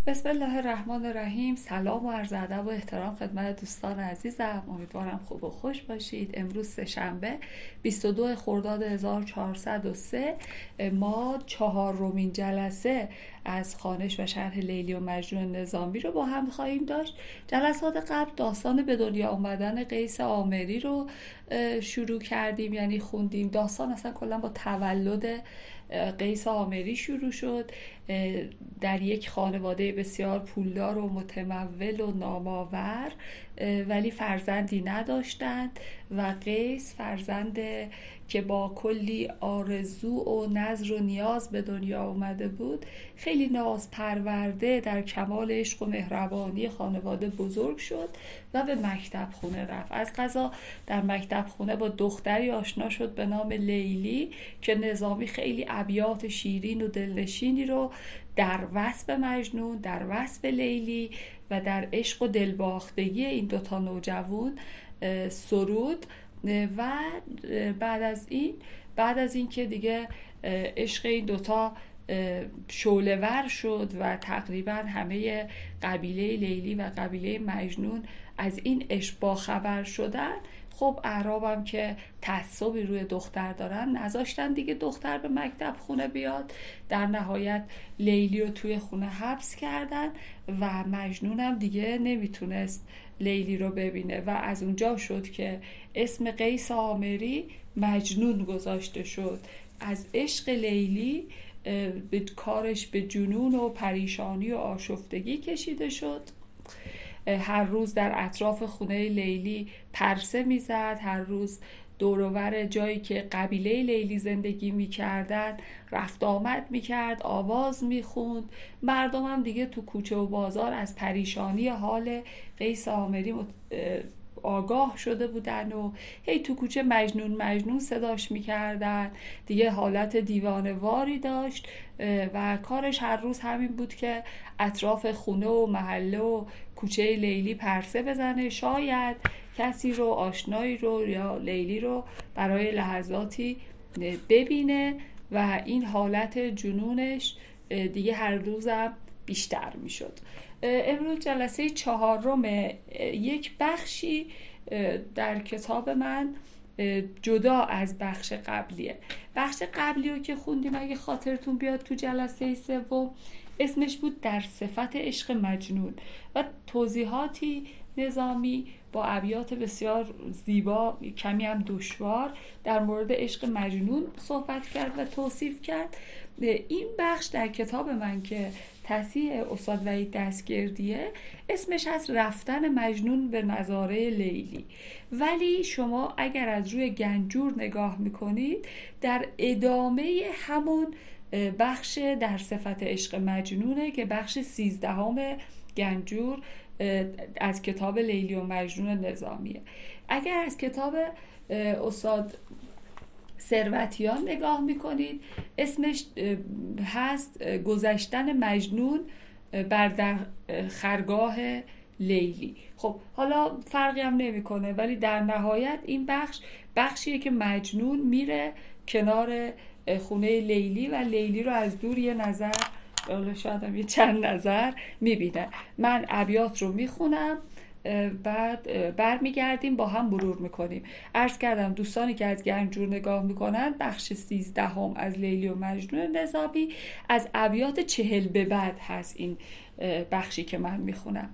بسم الله الرحمن الرحیم. سلام و عرض ادب و احترام خدمت دوستان عزیزم. امیدوارم خوب و خوش باشید. امروز سه‌شنبه 22 خرداد 1403 ما 4مین جلسه از خوانش و شرح لیلی و مجنون نظامی رو با هم خواهیم داشت. جلسات قبل داستان به دنیا آمدن قیس آمری رو شروع کردیم، یعنی خوندیم. داستان اصلا کلا با تولد قیس آمری شروع شد. در یک خانواده بسیار پولدار و متمول و نامآور، ولی فرزندی نداشتند و قیس فرزند که با کلی آرزو و نظر و نیاز به دنیا آمده بود، خیلی ناز پرورده در کمال عشق و مهربانی خانواده بزرگ شد و به مکتب خونه رفت. از قضا در مکتب خونه با دختری آشنا شد به نام لیلی که نظامی خیلی ابیات شیرین و دلنشینی رو در وصف مجنون، در وصف لیلی و در عشق و دلباختگی این دوتا نوجوان سرود. و بعد از این که دیگه عشق این دوتا شعله‌ور شد و تقریبا همه قبیله لیلی و قبیله مجنون از این عشق باخبر شدن، خب اعرابم که تعصبی روی دختر دارن نذاشتن دیگه دختر به مکتب خونه بیاد. در نهایت لیلی رو توی خونه حبس کردن و مجنونم دیگه نمیتونست لیلی رو ببینه و از اونجا شد که اسم قیس آمری مجنون گذاشته شد. از عشق لیلی به کارش به جنون و پریشانی و آشفتگی کشیده شد. هر روز در اطراف خونه لیلی پرسه میزد، هر روز دوروبر جایی که قبیله لیلی زندگی میکردن رفت آمد میکرد، آواز میخوند. مردم هم دیگه تو کوچه و بازار از پریشانی حال قیس آمری آگاه شده بودن و هی تو کوچه مجنون مجنون صداش میکردن. دیگه حالت دیوانه‌واری داشت و کارش هر روز همین بود که اطراف خونه و محله و کوچه لیلی پرسه بزنه، شاید کسی رو، آشنایی رو یا لیلی رو برای لحظاتی ببینه و این حالت جنونش دیگه هر روزم بیشتر میشد. امروز جلسه 4 یک بخشی در کتاب من جدا از بخش قبلیه. بخش قبلی رو که خوندیم اگه خاطرتون بیاد تو جلسه 3 اسمش بود در صفت عشق مجنون و توضیحاتی نظامی با ابیات بسیار زیبا، کمی هم دشوار، در مورد عشق مجنون صحبت کرد و توصیف کرد. این بخش در کتاب من که تصحیح استاد وحید دستگردیه اسمش از رفتن مجنون به نظاره لیلی، ولی شما اگر از روی گنجور نگاه میکنید در ادامه همون بخش در صفت عشق مجنونه که بخش 13 گنجور از کتاب لیلی و مجنون نظامیه. اگر از کتاب استاد ثروتیان نگاه میکنید اسمش هست گذشتن مجنون بر در خرگاه لیلی. خب حالا فرقی هم نمیکنه، ولی در نهایت این بخشیه که مجنون میره کنار خونه لیلی و لیلی رو از دور یه نظر، شاید هم یه چند نظر میبینه. من ابیات رو میخونم، بعد برمیگردیم با هم مرور میکنیم. عرض کردم دوستانی که از گنجور نگاه میکنن بخش 13 از لیلی و مجنون نظامی از ابیات 40 به بعد هست این بخشی که من میخونم.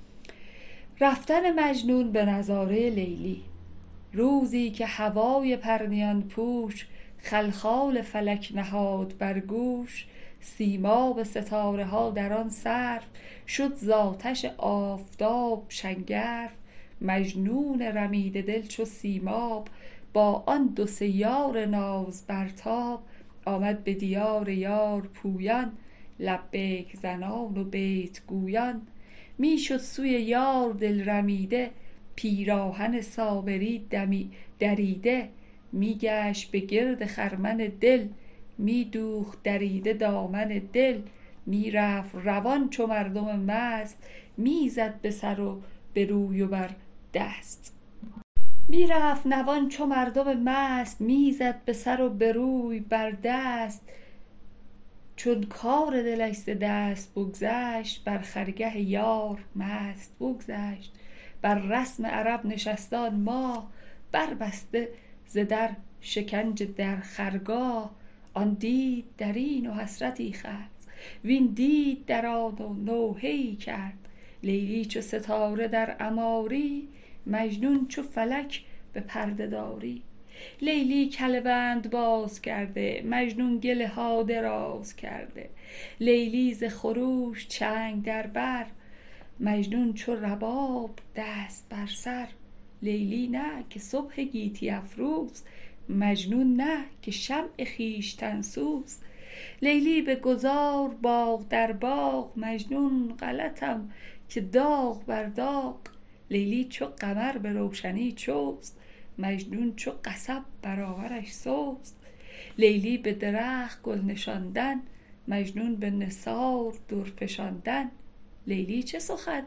رفتن مجنون به نظاره لیلی. روزی که هوای پرنیان پوش خلخال فلک نهاد بر گوش، سیماب ستاره ها در آن صرف شد ذاتش آفتاب شنگرف. مجنون رمیده دل چو سیماب با آن 2 یار ناز برتاب، آمد به دیار یار پویان لبیک زنان و بیت گویان. می شد سوی یار دل رمیده پیراهن صابری دریده، می گشت به گرد خرمن دل می دوخت دریده دامن دل. می رفت روان چو مردم مست می زد به سر و به روی و بر دست. می رفت نوان چو مردم مست می زد به سر و به روی بر دست. چون کار دلش ز دست بگذشت، بر خرگه یار مست بگذشت. بر رسم عرب نشستان ماه، بربسته ز در شکنج در خرگاه. آن دید درین و حسرتی خورد، وین دید در آن و نوحه‌ای کرد. لیلی چو ستاره در عماری، مجنون چو فلک به پرده داری. لیلی کله بند باز کرده، مجنون گل ها دراز کرده. لیلی ز خروش چنگ در بر، مجنون چو رباب دست بر سر. لیلی نه که صبح گیتی افروز، مجنون نه که شمع خویشتن سوز. لیلی به گذار باغ در باغ، مجنون غلطم که داغ بر داغ. لیلی چو قمر به روشنی چست، مجنون چو قصب برابرش سست. لیلی به درخت گل نشاندن، مجنون به نثار در فشاندن. لیلی چه سخن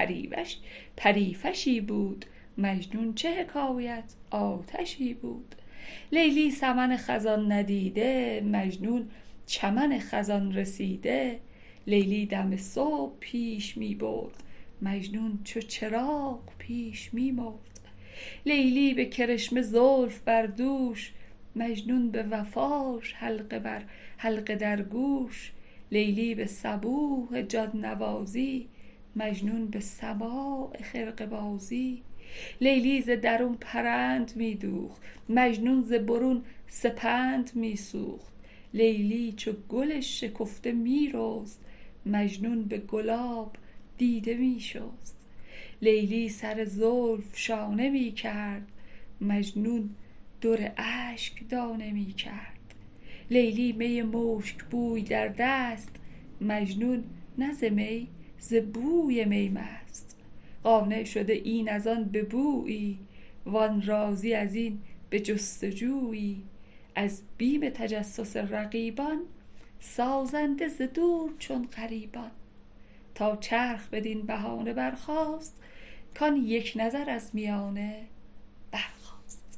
پریفشی بود، مجنون چه حکایت آتشی بود. لیلی سمن خزان ندیده، مجنون چمن خزان رسیده. لیلی دم صبح پیش می برد، مجنون چو چراغ پیش می مرد. لیلی به کرشمه زلف بر دوش، مجنون به وفاش حلقه در گوش. لیلی به صبوح جان نوازی، مجنون به سماع خرقه بازی. لیلی ز درون پرند می دوخت، مجنون ز برون سپند می سوخت. لیلی چو گل شکفته می رست، مجنون به گلاب دیده می شست. لیلی سر زلف شانه می کرد، مجنون در اشک دانه می کرد. لیلی می مشک بوی در دست، مجنون نه ز می ز بوی می مست. قانع شده این از آن به بویی، وان راضی از این به جستجویی. از بیم تجسس رقیبان، سازنده ز دور چون غریبان. تا چرخ بدین بهانه برخاست، کان یک نظر از میانه برخاست.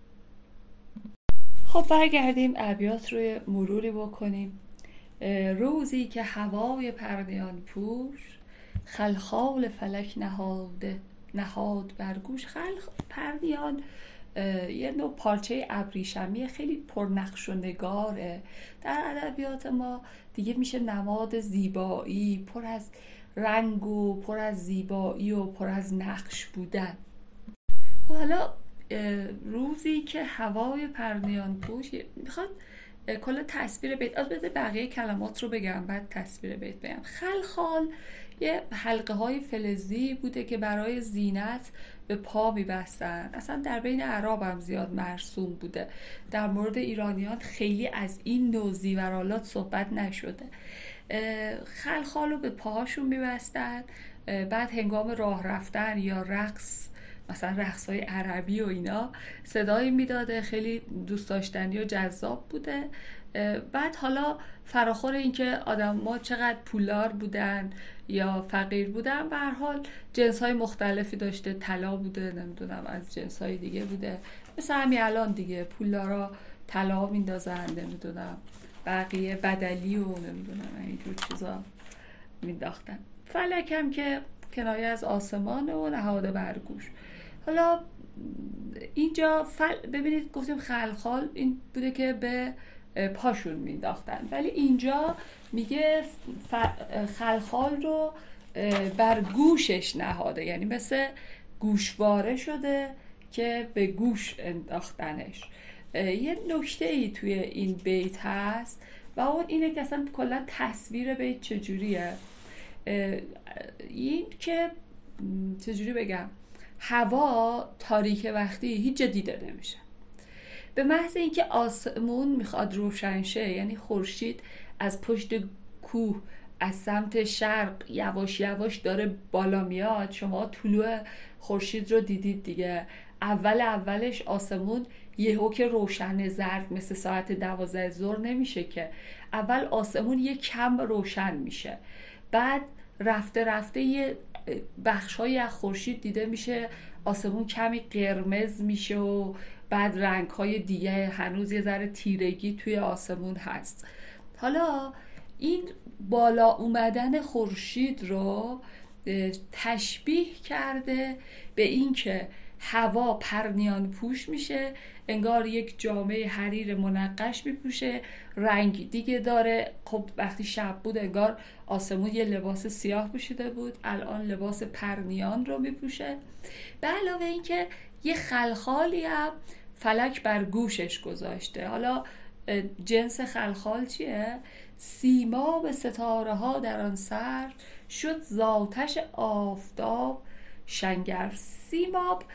خب برگردیم ابیات روی مروری بکنیم. روزی که هوای پرنیان پوش، خلخال فلک نهاد بر گوش. پرنیان یه نوع پارچه ابریشمی خیلی پرنقش و نگاره. در ادبیات ما دیگه میشه نماد زیبایی، پر از رنگ و پر از زیبایی و پر از نقش بودن. حالا روزی که هوای پرنیان پوش، میخواد کل تصویر بیت، از بقیه کلمات رو بگم بعد تصویر بیت بگم. خلخال یه حلقه های فلزی بوده که برای زینت به پا میبستن. اصلا در بین اعراب هم زیاد مرسوم بوده. در مورد ایرانیان خیلی از این نوع زیورالات صحبت نشده. خلخال رو به پاهاشون میبستن، بعد هنگام راه رفتن یا رقص، مثلا رقص های عربی و اینا، صدایی میداده، خیلی دوست داشتنی و جذاب بوده. بعد حالا فراخور این که آدم ما چقدر پولدار بودن یا فقیر بودن، به هر حال جنس های مختلفی داشته. طلا بوده، نمیدونم از جنس های دیگه بوده، مثل همین الان دیگه پولدارا طلا میندازن، نمیدونم بقیه بدلی و نمیدونم اینجور چیزا مینداختن. فلک هم که کنایه از آسمان و نهاده برگوش. حالا اینجا ببینید گفتیم خلخال این بوده که به پاشون مینداختن، ولی اینجا میگه خلخال رو بر گوشش نهاده، یعنی مثل گوشواره شده که به گوش انداختنش. یه نکته ای توی این بیت هست و اون اینه که اصلا کلا تصویر بیت چجوریه. این که چجوری بگم، هوا تاریک وقتی هیچ جا دیده نمیشه. به محض اینکه آسمون میخواد روشن شه، یعنی خورشید از پشت کوه از سمت شرق یواش یواش داره بالا میاد. شما طلوع خورشید رو دیدید دیگه. اولش آسمون یهو که روشن زرد مثل ساعت 12 ظهر نمیشه که. اول آسمون یه کم روشن میشه، بعد رفته یه بخشای از خورشید دیده میشه آسمون کمی قرمز میشه و بعد رنگ‌های دیگه، هنوز یه ذره تیرگی توی آسمون هست. حالا این بالا اومدن خورشید رو تشبیه کرده به اینکه هوا پرنیان پوش میشه، انگار یک جامعه حریر منقش میپوشه، رنگ دیگه داره. خب وقتی شب بود انگار آسمون یه لباس سیاه پوشیده بود، الان لباس پرنیان رو میپوشه. به علاوه اینکه یه خلخالی هم فلک بر گوشش گذاشته. حالا جنس خلخال چیه؟ سیماب ستاره ها در آن سر شد زاتش آفتاب شنگرف. سیماب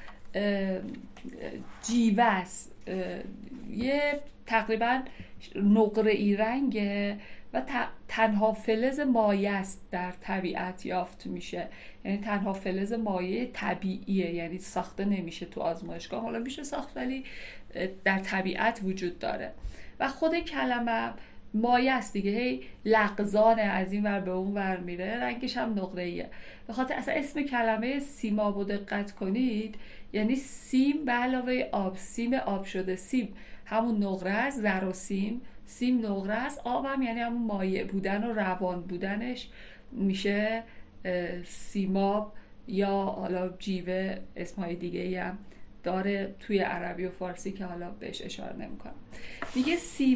جیوه است، یه تقریبا نقره‌ای رنگه و تنها فلز مایع است در طبیعت یافت میشه، یعنی تنها فلز مایع طبیعیه، یعنی ساخته نمیشه تو آزمایشگاه. حالا میشه ساخت ولی در طبیعت وجود داره و خود کلمه مایع است دیگه، هی لغزانه، از این ور به اون ور میره، رنگش هم نقره‌ایه. به خاطر اصلا اسم کلمه سیماب رو دقت کنید، یعنی سیم به علاوه آب، سیم آب شده. سیم همون نقره است، زر و سیم، سیم نقره است، آب هم یعنی همون مایع بودن و روان بودنش میشه سیماب، یا حالا جیوه اسمهای دیگه هم داره توی عربی و فارسی که حالا بهش اشاره نمی‌کنم. میگه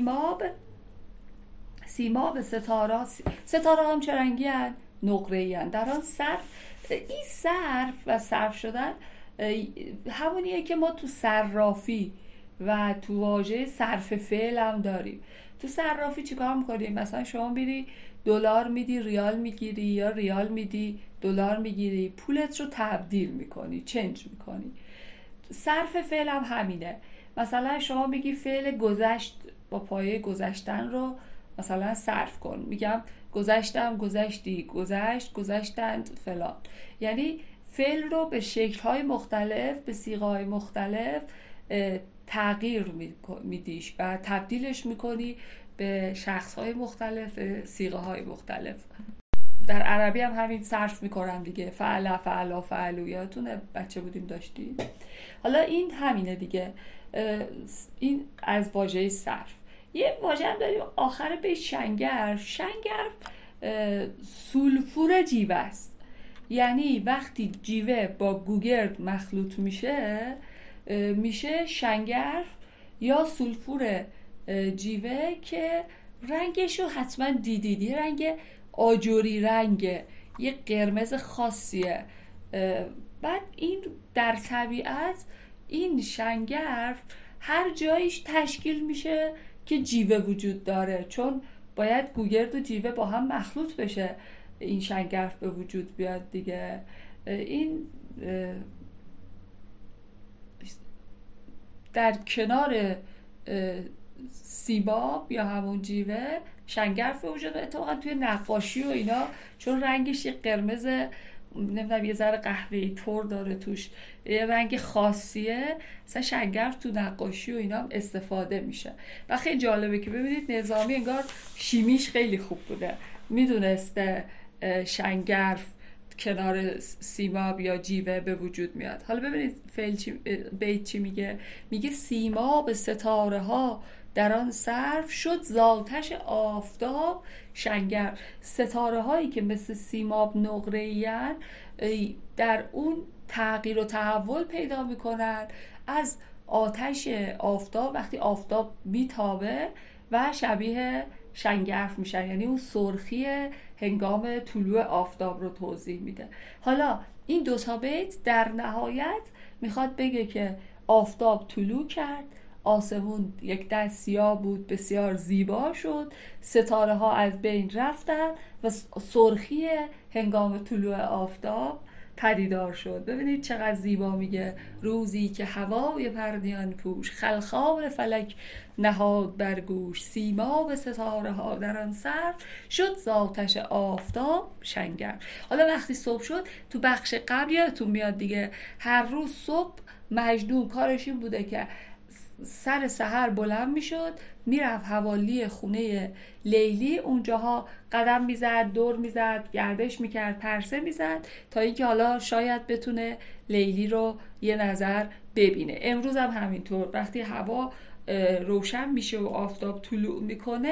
سیماب ستاره هم چه رنگی هست؟ نقره‌ای هست. در آن صرف، این صرف و صرف شدن همونیه که ما تو صرافی و تو واژه صرف فعل هم داریم. تو صرافی چیکار میکنیم؟ مثلا شما میری دلار میدی ریال میگیری، یا ریال میدی دلار میگیری، پولت رو تبدیل میکنی، چنج میکنی. صرف فعل هم همینه. مثلا شما میگی فعل گذشت با پایه گذشتن رو مثلا صرف کن، میگم گذشتم، گذشتی، گذشت، گذشتند، فلان. یعنی فعل رو به شکل‌های مختلف، به صیغه‌های مختلف تغییر میدیش و تبدیلش میکنی به شخص‌های مختلف، صیغه‌های مختلف. در عربی هم همین صرف میکنن دیگه، فعل، فعلا، فعلو، یادتونه بچه بودیم داشتیم. حالا این همینه دیگه. این از واژه صرف. یه واژه هم داریم آخر به شنگر. شنگر سولفور جیوه است، یعنی وقتی جیوه با گوگرد مخلوط میشه شنگرف یا سولفور جیوه که رنگش رو حتما دیدید، رنگ آجوری رنگه، یه قرمز خاصیه. بعد این در طبیعت این شنگرف هر جایش تشکیل میشه که جیوه وجود داره، چون باید گوگرد و جیوه با هم مخلوط بشه این شنگرف به وجود بیاد دیگه. این در کنار سیماب یا همون جیوه شنگرف به وجود بیاد. اتفاقا توی نقاشی و اینا چون رنگش یه قرمز نمیدونم یه ذره قهوه‌ای طور داره توش، یه رنگ خاصیه، مثلا شنگرف تو نقاشی و اینا هم استفاده میشه و خیلی جالبه که ببینید نظامی انگار شیمیش خیلی خوب بوده، میدونسته شنگرف کنار سیماب یا جیوه به وجود میاد. حالا ببینید بیت چی میگه؟ میگه سیماب ستاره ها در آن صرف شد زاتش آفتاب شنگر. ستاره هایی که مثل سیماب نقره‌ای هستند در اون تغییر و تحول پیدا میکنن از آتش آفتاب وقتی آفتاب میتابه و شبیه شنگرف میشن، یعنی اون سرخی هنگام طلوع آفتاب رو توضیح میده. حالا این دو تا بیت در نهایت میخواد بگه که آفتاب طلوع کرد، آسمون یک دست سیاه بود بسیار زیبا شد، ستاره ها از بین رفتن و سرخی هنگام طلوع آفتاب پدیدار شد. ببینید چقدر زیبا میگه روزی که هوای پرنیان پوش خلخال فلک نهاد بر گوش، سیماب ستاره ها در آن سر شد زاتش آفتاب شنگر. حالا وقتی صبح شد تو بخش قبل یادتون میاد دیگه، هر روز صبح مجنون کارش این بوده که سر سحر بلند میشد میرفت حوالی خونه لیلی، اونجاها قدم میزد، دور میزد، گردش میکرد، پرسه میزد تا اینکه حالا شاید بتونه لیلی رو یه نظر ببینه. امروز هم همینطور وقتی هوا روشن میشه و آفتاب طلوع میکنه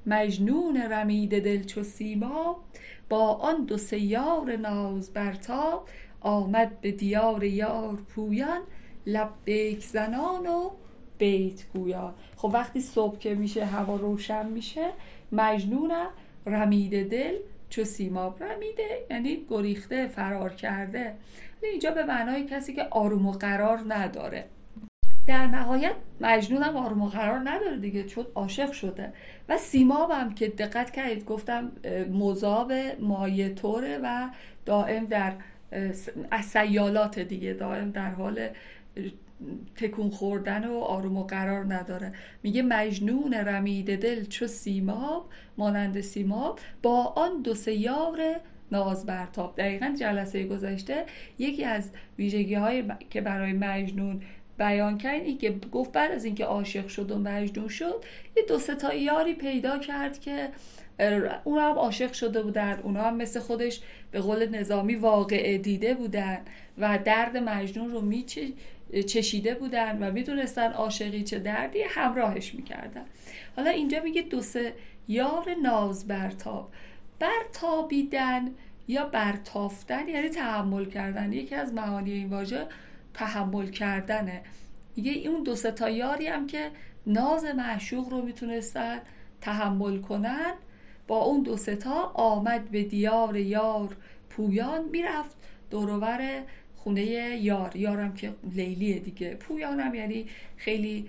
مجنون رمیده دل چو سیما، با آن دو سه یار ناز برتاب، آمد به دیار یار پویان، لبیک زنان و بیت گویان. خب وقتی صبح که میشه، هوا روشن میشه، مجنونم رمیده دل چو سیماب. رمیده یعنی گریخته، فرار کرده. اینجا به معنای کسی که آروم و قرار نداره. در نهایت مجنونم آروم و قرار نداره دیگه، چون عاشق شده. و سیمابم که دقت کردید گفتم مذاب مایه طوره و دائم در از سیالات دیگه، دائم در حال تکون خوردن و آروم و قرار نداره. میگه مجنون رمیده دل چو سیماب، مانند سیماب، با آن دو سه یار ناز برتاب. دقیقاً جلسه گذشته یکی از ویژگی های که برای مجنون بیان کرد این که گفت بعد از اینکه عاشق شد و مجنون شد، یه دو سه تا یاری پیدا کرد که اونا هم عاشق شده بودن، اونا هم مثل خودش به قول نظامی واقعه دیده بودن و درد مجنون رو چشیده بودن و میدونستن عاشقی چه دردی، همراهش میکردن. حالا اینجا میگه دو سه یار ناز برتاب. برتابیدن یا برتافتن یعنی تحمل کردن. یکی از معانی این واژه تحمل کردنه. میگه اون دو سه تا یاری هم که ناز معشوق رو میتونستن تحمل کنن، با اون دو سه تا آمد به دیار یار پویان. میرفت دوروبر خونه یار، یارم که لیلیه دیگه، پویانم یعنی خیلی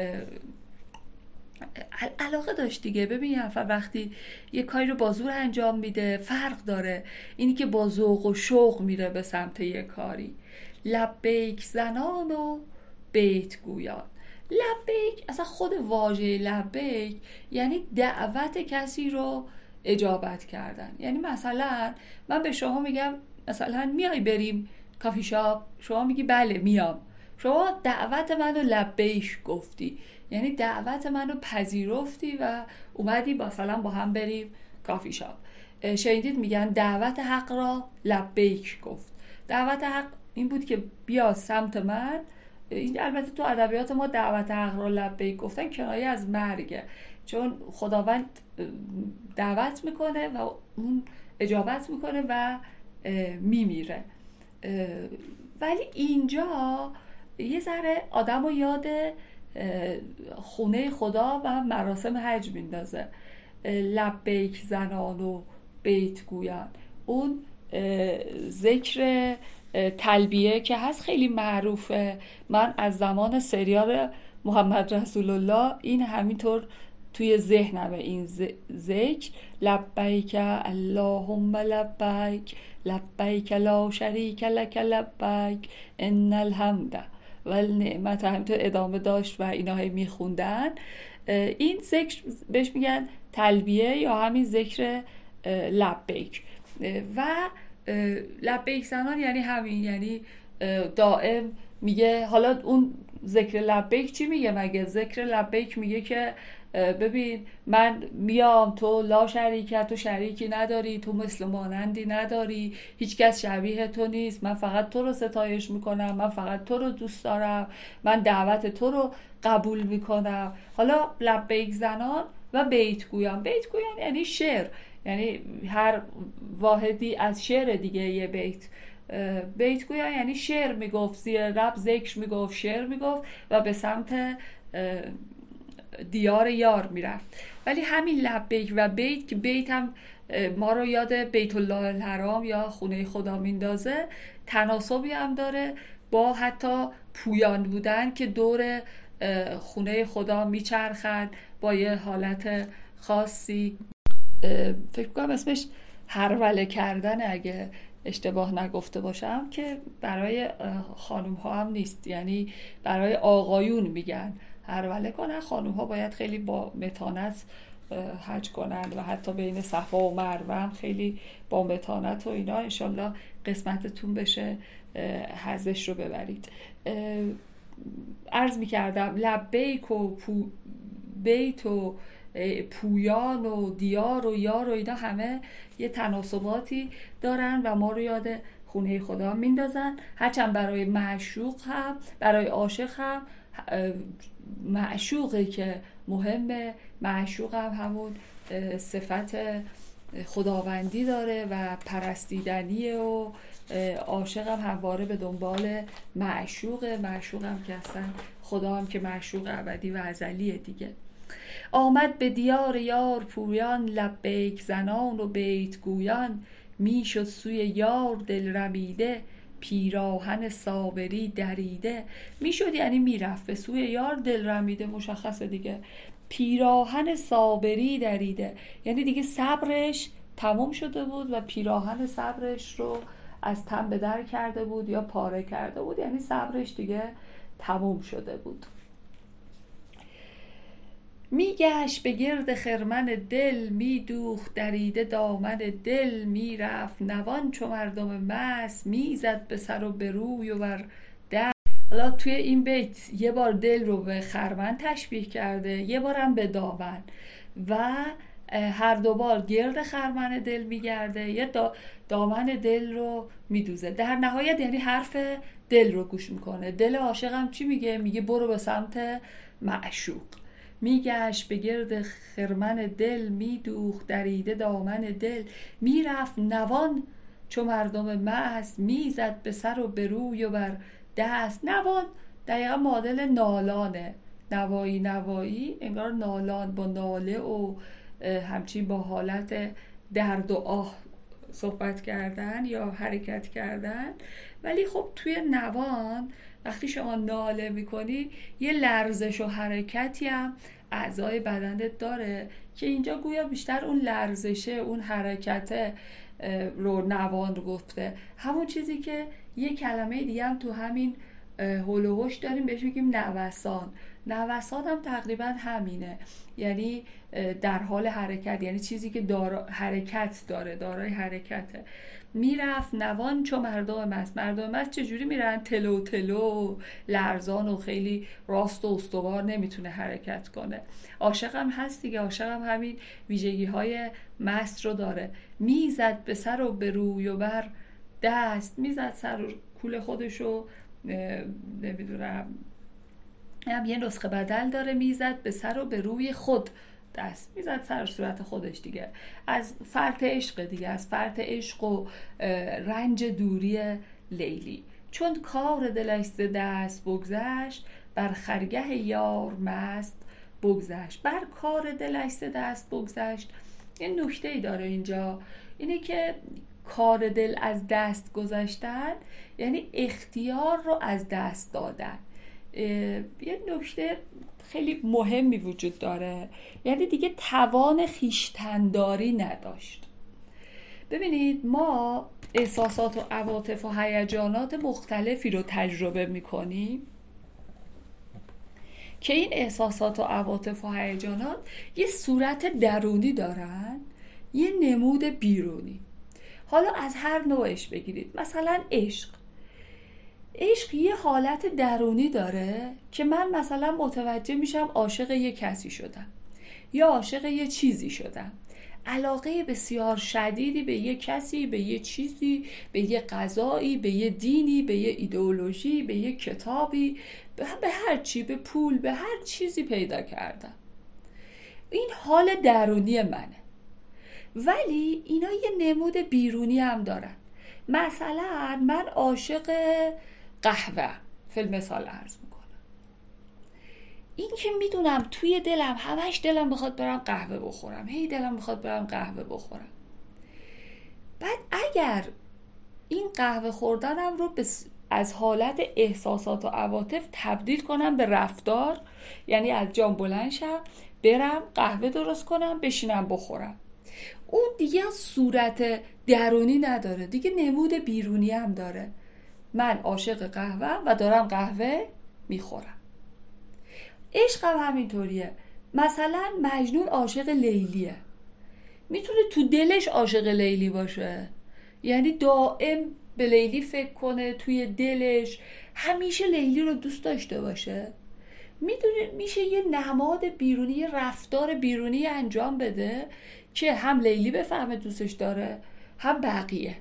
علاقه داشت دیگه. ببین وقتی یه کاری رو با زور انجام میده فرق داره، اینی که با ذوق و شوق میره به سمت یه کاری. لبیک زنان و بیت گویان. لبیک، اصلا خود واژه لبیک یعنی دعوت کسی رو اجابت کردن. یعنی مثلا من به شما میگم مثلا میای بریم کافی شاپ، شما میگی بله میام، شما دعوت منو لبیک گفتی، یعنی دعوت منو پذیرفتی و اومدی مثلا با هم بریم کافی شاپ. شنیدید میگن دعوت حق را لبیک گفت. دعوت حق این بود که بیا سمت من. این البته تو ادبیات ما دعوت حق را لبیک گفتن کنایه از مرگه، چون خداوند دعوت میکنه و اون اجابت میکنه و میمیره. ولی اینجا یه ذره آدم رو یاد خونه خدا و مراسم حج میندازه. لبیک زنان و بیت گویان، اون ذکر تلبیه که هست خیلی معروفه. من از زمان سریال محمد رسول الله این همینطور توی ذهنمه، این ذکر لبیک اللهم لبیک لبیک لا شریک لک لبیک ان الحمد و النعمت، همینطور ادامه داشت و اینا هی میخوندن. این ذکر بهش میگن تلبیه یا همین ذکر لبیک. و لبیک زنان یعنی همین، یعنی دائم میگه. حالا اون ذکر لبیک چی میگه مگه؟ ذکر لبیک میگه که ببین من میام، تو لا شریکت، تو شریکی نداری، تو مثل مانندی نداری، هیچ کس شبیه تو نیست، من فقط تو رو ستایش میکنم، من فقط تو رو دوست دارم، من دعوت تو رو قبول میکنم. حالا لبیک زنان و بیت گویان. بیت گویان یعنی شعر، یعنی هر واحدی از شعر دیگه یه بیت. بیت گویان یعنی شعر میگفت، زیر لب ذکر میگفت، شعر میگفت و به سمت دیار یار میرفت. ولی همین لبیک و بیت که بیت هم ما رو یاد بیت الله الحرام یا خونه خدا میندازه، تناسبی هم داره با حتی پویان بودن که دور خونه خدا میچرخن با یه حالت خاصی. فکر کنم اسمش هروله کردن اگه اشتباه نگفته باشم، که برای خانوم ها هم نیست، یعنی برای آقایون میگن هروله کنن. خانوم ها باید خیلی با متانت حج کنن و حتی بین صفا و مروه هم خیلی با متانت و اینا. انشالله قسمتتون بشه حظش رو ببرید. عرض میکردم لبیک و بیت و پویان و دیار و یار و اینا همه یه تناسباتی دارن و ما رو یاد خونه خدا میندازن. هرچند برای معشوق هم، برای عاشق هم معشوقی که مهمه، معشوق هم همون صفت خداوندی داره و پرستیدنیه و عاشق هم همواره به دنبال معشوقه هم که اصلا خدا هم که معشوق ابدی و ازلیه دیگه. آمد به دیار یار پویان، لبیک زنان و بیت گویان، میشد سوی یار دل رمیده، پیراهن صابری دریده. میشد یعنی میرفت به سوی یار دل رمیده، مشخصه دیگه. پیراهن صابری دریده یعنی دیگه صبرش تمام شده بود و پیراهن صبرش رو از تن به در کرده بود یا پاره کرده بود، یعنی صبرش دیگه تمام شده بود. میگشت به گرد خرمن دل، میدوخت دریده دامن دل، میرفت نوان چو مردم مست، میزد به سر و به روی و بر دست. حالا توی این بیت یه بار دل رو به خرمن تشبیه کرده، یه بارم به دامن و هر دو بار گرد خرمن دل میگرده، یه دامن دل رو میدوزه. در نهایت یعنی حرف دل رو گوش میکنه. دل عاشقم چی میگه؟ میگه برو به سمت معشوق. میگشت به گرد خرمن دل، میدوخت دریده دامن دل، میرفت نوان چو مردم مست، میزد به سر و به روی و بر دست. نوان دقیقا معادل نالانه. نوایی انگار نالان، با ناله و همچین با حالت درد و آه صحبت کردن یا حرکت کردن. ولی خب توی نوان وقتی شما ناله میکنی یه لرزش و حرکتی هم اعضای بدنت داره که اینجا گویا بیشتر اون لرزشه، اون حرکت رو نوان رو گفته. همون چیزی که یه کلمه دیگه هم تو همین هول و هوش داریم بهش میگیم نوسان. نوسان هم تقریبا همینه، یعنی در حال حرکت، یعنی چیزی که حرکت داره، دارای حرکته. میرفت نوان چو مردم مست. مردم مست چجوری میرن؟ تلو لرزان و خیلی راست و استوار نمیتونه حرکت کنه. عاشقم هست دیگه، عاشقم همین ویژگی های مست رو داره. میزد به سر و به روی و بر دست. میزد سر و کول خودشو، نمیدونم هم یه نسخه بدل داره، میزد به سر و به روی خود دست. میزد سر صورت خودش دیگه، از فرط عشق دیگه، از فرط عشق و رنج دوری لیلی. چون کار دلش ز دست بگذشت، بر خرگه یار مست بگذشت. بر کار دلش ز دست بگذشت یه نکته‌ای داره اینجا، اینه که کار دل از دست گذشتن یعنی اختیار رو از دست دادن. یه نکته خیلی مهمی وجود داره، یعنی دیگه توان خویشتن‌داری نداشت. ببینید ما احساسات و عواطف و هیجانات مختلفی رو تجربه می‌کنیم که این احساسات و عواطف و هیجانات یه صورت درونی دارن، یه نمود بیرونی. حالا از هر نوعش بگیرید. مثلا عشق یه حالت درونی داره که من مثلا متوجه میشم عاشق یه کسی شدم یا عاشق یه چیزی شدم، علاقه بسیار شدیدی به یه کسی، به یه چیزی، به یه غذایی، به یه دینی، به یه ایدئولوژی، به یه کتابی، به هر چی، به پول، به هر چیزی پیدا کردم. این حال درونی منه. ولی اینا یه نمود بیرونی هم دارن. مثلا من عاشق قهوه فی‌المثال عرض میکنم، این که میدونم توی دلم همش دلم بخواد برم قهوه بخورم، دلم بخواد برم قهوه بخورم. بعد اگر این قهوه خوردنم رو از حالت احساسات و عواطف تبدیل کنم به رفتار، یعنی از جام بلند شم برم قهوه درست کنم بشینم بخورم، اون دیگه صورت درونی نداره، دیگه نمود بیرونی هم داره. من عاشق قهوه و دارم قهوه میخورم. عشق هم همینطوریه. مثلا مجنون عاشق لیلیه، میتونه تو دلش عاشق لیلی باشه، یعنی دائم به لیلی فکر کنه، توی دلش همیشه لیلی رو دوست داشته باشه. میدونه میشه یه نماد بیرونی، یه رفتار بیرونی انجام بده که هم لیلی بفهمه دوستش داره هم بقیه.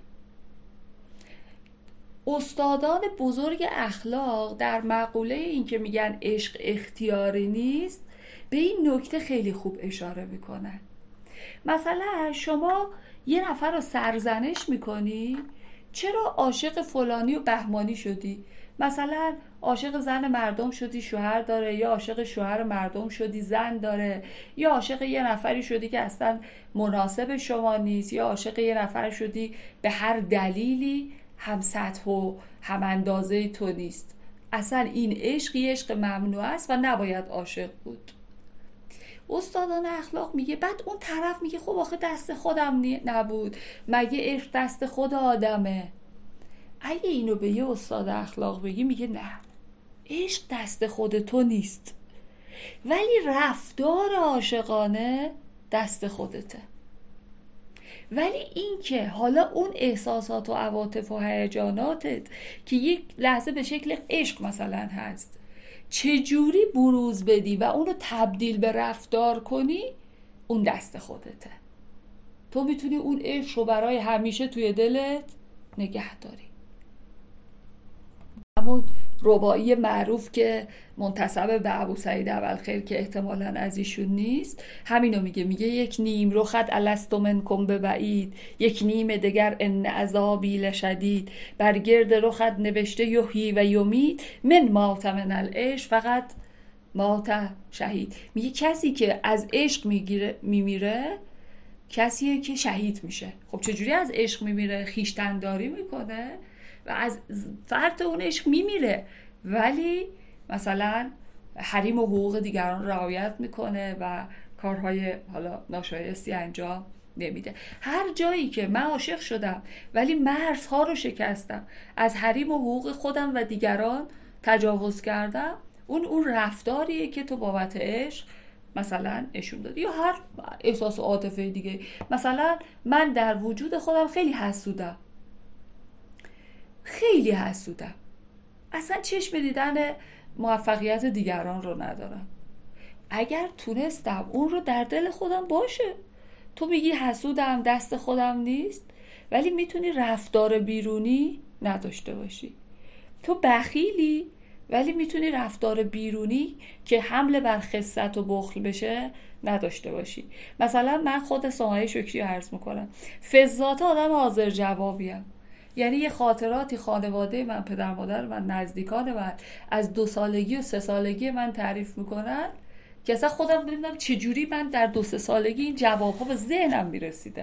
استادان بزرگ اخلاق در مقوله این که میگن عشق اختیاری نیست به این نکته خیلی خوب اشاره میکنن. مثلا شما یه نفر رو سرزنش میکنی، چرا عاشق فلانی و بهمانی شدی؟ مثلا عاشق زن مردم شدی شوهر داره، یا عاشق شوهر مردم شدی زن داره، یا عاشق یه نفری شدی که اصلا مناسب شما نیست، یا عاشق یه نفر شدی به هر دلیلی هم سطح و هم اندازه تو نیست. اصلا این عشق یه عشق ممنوع است و نباید عاشق بود. استادان اخلاق میگه، بعد اون طرف میگه خب آخه دست خودم نبود، مگه عشق دست خود آدمه؟ اگه اینو به یه استاد اخلاق بگی میگه نه، عشق دست خود تو نیست، ولی رفتار عاشقانه دست خودته. ولی این که حالا اون احساسات و عواطف و هیجاناتت که یک لحظه به شکل عشق مثلا هست، چجوری بروز بدی و اونو تبدیل به رفتار کنی، اون دست خودته. تو میتونی اون عشق رو برای همیشه توی دلت نگه داری. همون رباعی معروف که منتسب به ابو سعید اولخیر که احتمالاً از ایشون نیست، همینو میگه یک نیم رخت الست منکم ببعید، یک نیم دگر ان عذابی لشدید، بر گرد رخت نوشته یحیی و یمیت، من مات من العشق فقط مات شهید. میگه کسی که از عشق میمیره کسیه که شهید میشه. خب چجوری از عشق میمیره؟ خویشتن‌داری میکنه و از فرط اون عشق میمیره، ولی مثلا حریم و حقوق دیگران رعایت میکنه و کارهای حالا ناشایستی انجام نمیده. هر جایی که من عاشق شدم ولی مرزها رو شکستم، از حریم و حقوق خودم و دیگران تجاوز کردم، اون رفتاریه که تو بابت عشق مثلا نشون دادی. یا هر احساس و عاطفه دیگه. مثلا من در وجود خودم خیلی حسودم، اصلا چشم دیدن موفقیت دیگران رو ندارم. اگر تونستم اون رو در دل خودم باشه، تو میگی حسودم دست خودم نیست، ولی میتونی رفتار بیرونی نداشته باشی. تو بخیلی ولی میتونی رفتار بیرونی که حمله بر خست و بخل بشه نداشته باشی. مثلا من خود سمایه شکری عرض میکنم، فضات آدم حاضر جوابیم. یعنی یه خاطراتی خانواده من، پدر مادر من، نزدیکان من از 2 سالگی و 3 سالگی من تعریف میکنن که اصلا خودم نمیدونم چجوری من در 2-3 سالگی این جوابها به ذهنم میرسیده.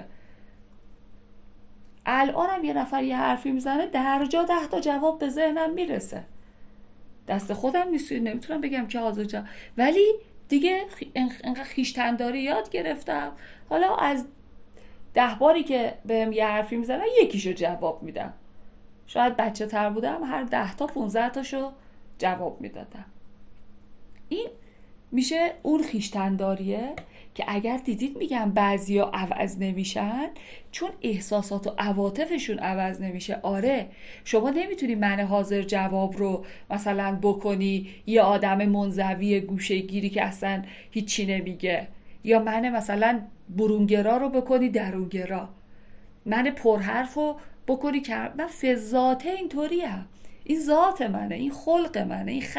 الانم یه نفر یه حرفی میزنه در جا 10 تا جواب به ذهنم میرسه. دست خودم نیست، نمیتونم بگم که حاضر جواب، ولی دیگه انقدر خویشتن‌داری یاد گرفتم، حالا از 10 باری که بهم یه حرفی میزنن یکیشو جواب میدم. شاید بچه تر بودم هر 10 تا 15 تاشو جواب میدادم. این میشه اون خویشتن‌داریه که اگر دیدید میگم بعضیا عوض نمیشن چون احساسات و عواطفشون عوض نمیشه. آره شما نمیتونی من حاضر جواب رو مثلا بکنی یه آدم منزوی گوشه‌گیری که اصلا هیچی نمیگه، یا من مثلا برونگرا رو بکنی درونگرا، من پرحرف رو بکنی که من فضاته اینطوریم، این ذات منه، این خلق منه، این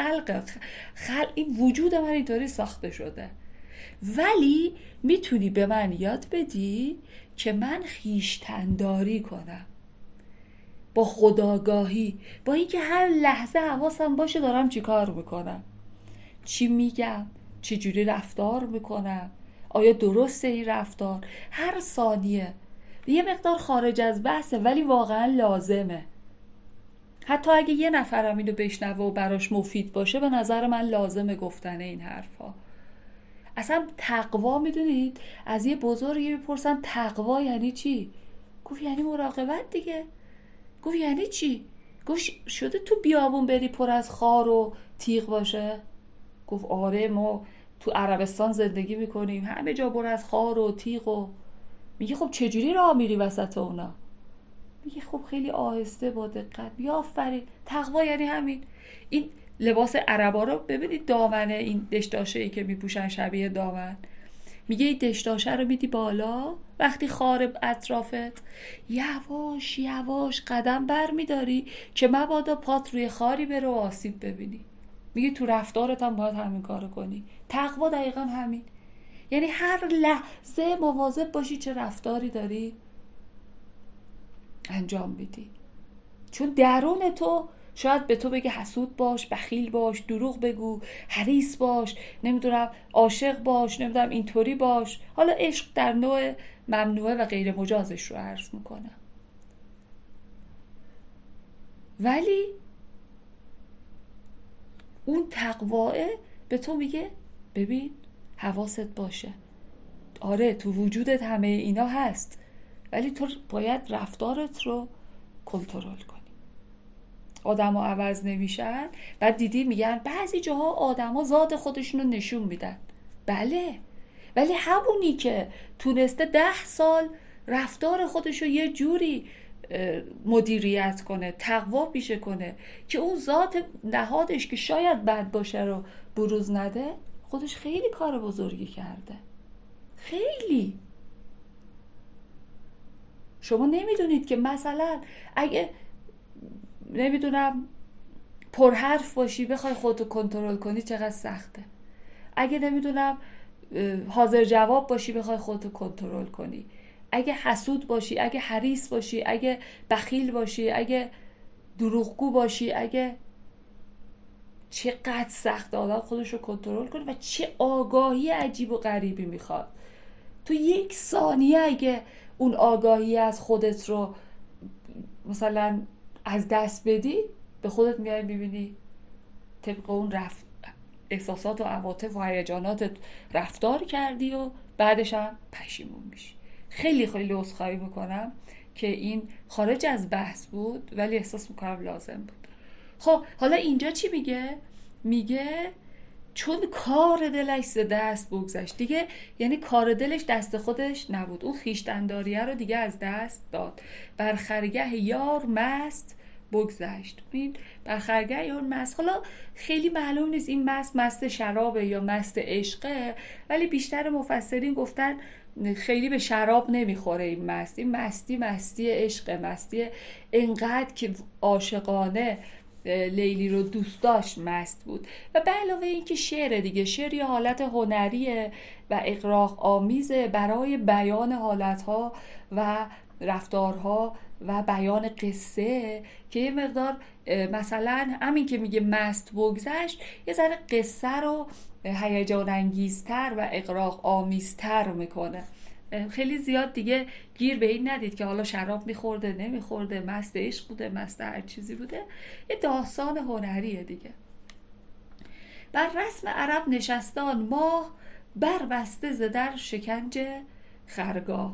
این وجود من اینطوری ساخته شده. ولی میتونی به من یاد بدی که من خویشتن‌داری کنم با خودآگاهی، با اینکه هر لحظه حواسم باشه دارم چی کار میکنم، چی میگم، چی جوری رفتار میکنم، آیا درسته این رفتار. هر ثانیه یه مقدار خارج از بحثه ولی واقعا لازمه. حتی اگه یه نفرم اینو بشنوه و براش مفید باشه، به نظر من لازمه گفتن این حرفا. اصلا تقوا، میدونید از یه بزرگی بپرسن تقوا یعنی چی؟ گفت یعنی مراقبت دیگه. گفت یعنی چی؟ گفت شده تو بیابون بری پر از خار و تیغ باشه؟ گفت آره ما تو عربستان زندگی میکنیم همه جا پر از خار و تیغ. و میگه خب چجوری راه میری وسط اونا؟ میگه خب خیلی آهسته با دقت. میگه آفرین، تقوا یعنی همین. این لباس عربا رو ببینید، دامنه این دشداشه‌ای که میپوشن شبیه دامن، میگه این دشداشه رو میدی بالا وقتی خار اطرافت، یواش یواش قدم بر میداری که مبادا پات روی خاری بره و آسیب ببینی. میگه تو رفتارت هم باید همین کارو کنی. تقوا دقیقا همین. یعنی هر لحظه مواظب باشی چه رفتاری داری انجام میدی، چون درون تو شاید به تو بگه حسود باش، بخیل باش، دروغ بگو، حریص باش، نمیدونم عاشق باش، نمیدونم اینطوری باش. حالا عشق در نوع ممنوعه و غیر مجازش رو عرض میکنم. ولی اون تقواه به تو میگه ببین حواست باشه، آره تو وجودت همه اینا هست، ولی تو باید رفتارت رو کنترل کنی. آدم ها عوض نمیشن. بعد دیدی میگن بعضی جاها آدم ها ذات خودشون رو نشون میدن. بله، ولی همونی که تونسته 10 سال رفتار خودش رو یه جوری مدیریت کنه، تقوا پیشه کنه که اون ذات نهادش که شاید بد باشه رو بروز نده، خودش خیلی کار بزرگی کرده. خیلی. شما نمیدونید که مثلا اگه نمیدونم پرحرف باشی بخوای خودتو کنترل کنی چقدر سخته. اگه نمیدونم حاضر جواب باشی بخوای خودتو کنترل کنی، اگه حسود باشی، اگه حریص باشی، اگه بخیل باشی، اگه دروغگو باشی، اگه چقدر سخت آدم خودش رو کنترل کنه و چه آگاهی عجیب و غریبی میخواد. تو 1 ثانیه اگه اون آگاهی از خودت رو مثلا از دست بدی، به خودت میای میبینی طبق اون احساسات و عواطف و هیجاناتت رفتار کردی و بعدش هم پشیمون میشی. خیلی خیلی عذرخواهی میکنم که این خارج از بحث بود، ولی احساس میکنم لازم بود. خب حالا اینجا چی میگه؟ میگه چون کار دلش ز دست بگذشت دیگه، یعنی کار دلش دست خودش نبود، اون خویشتنداریه رو دیگه از دست داد. بر خرگه یار مست بگذشت. این بر خرگه یار مست، حالا خیلی معلوم نیست این مست شرابه یا مست عشقه، ولی بیشتر مفسرین گفتن خیلی به شراب نمیخوره این مست. این مستی عشقه، مستی انقدر که عاشقانه لیلی رو دوست داشت مست بود. و به علاوه این که شعر دیگه، شعر یه حالت هنریه و اغراق آمیزه برای بیان حالتها و رفتارها و بیان قصه، که یه مقدار مثلا همین که میگه مست بگذشت یه ذره قصه رو هیجان انگیزتر و اغراق آمیزتر میکنه. خیلی زیاد دیگه گیر به این ندید که حالا شراب میخورده نمیخورده، مست عشق بوده، مست هر چیزی بوده، یه داستان هنریه دیگه. بر رسم عرب نشستان ماه، بر بسته ز در شکنج خرگاه.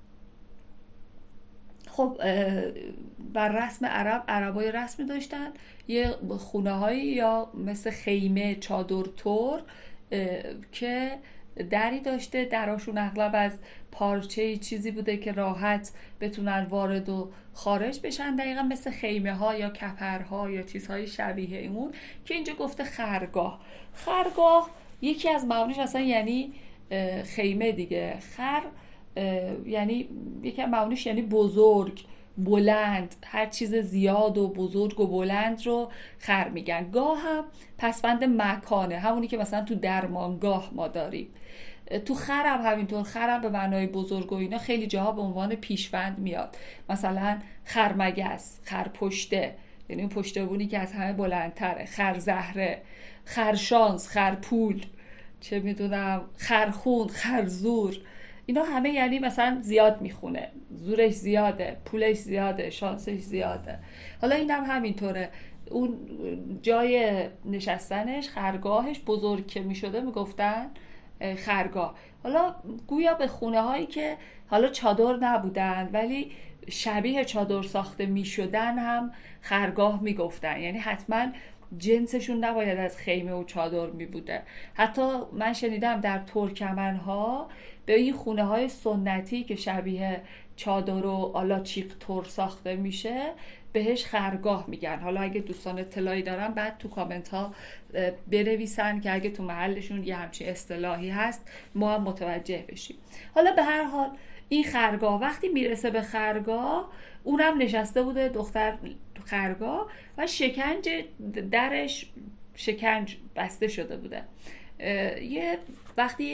خب بر رسم عربای رسمی داشتن، یه خونه هایی یا مثل خیمه چادر تور که دری داشته، دراشون اغلب از پارچه چیزی بوده که راحت بتونن وارد و خارج بشن، دقیقا مثل خیمه ها یا کپرها یا چیزهای شبیه اون، که اینجا گفته خرگاه. خرگاه یکی از معانیش اصلا یعنی خیمه دیگه. خر یعنی یکی از معانیش یعنی بزرگ، بلند، هر چیز زیاد و بزرگ و بلند رو خر میگن. گاه هم پسوند مکانه، همونی که مثلا تو درمانگاه ما داریم. تو خرم همینطور، خرم به معنای بزرگ و اینا خیلی جاها به عنوان پیشوند میاد، مثلا خرمگس، خرپشته، یعنی اون پشتبونی که از همه بلندتره، خرزهره، خرشانس، خرپول، چه میدونم خرخون، خرزور، اینا همه یعنی مثلا زیاد میخونه، زورش زیاده، پولش زیاده، شانسش زیاده. حالا اینم همینطوره، اون جای نشستنش، خرگاهش بزرگ که میشده میگفتن خرگاه. حالا گویا به خونه هایی که حالا چادر نبودن ولی شبیه چادر ساخته میشدن هم خرگاه میگفتن، یعنی حتما جنسشون نباید از خیمه و چادر می بوده. حتی من شنیدم در ترکمنها به این خونه های سنتی که شبیه چادر و آلاچیق تور ساخته میشه بهش خرگاه میگن. حالا اگه دوستان اطلاعی دارن بعد تو کامنت ها بنویسن که اگه تو محلشون یه همچین اصطلاحی هست ما هم متوجه بشیم. حالا به هر حال این خرگاه وقتی میرسه به خرگاه، اونم نشسته بوده دختر خرگاه و شکنج درش شکنج بسته شده بوده. یه وقتی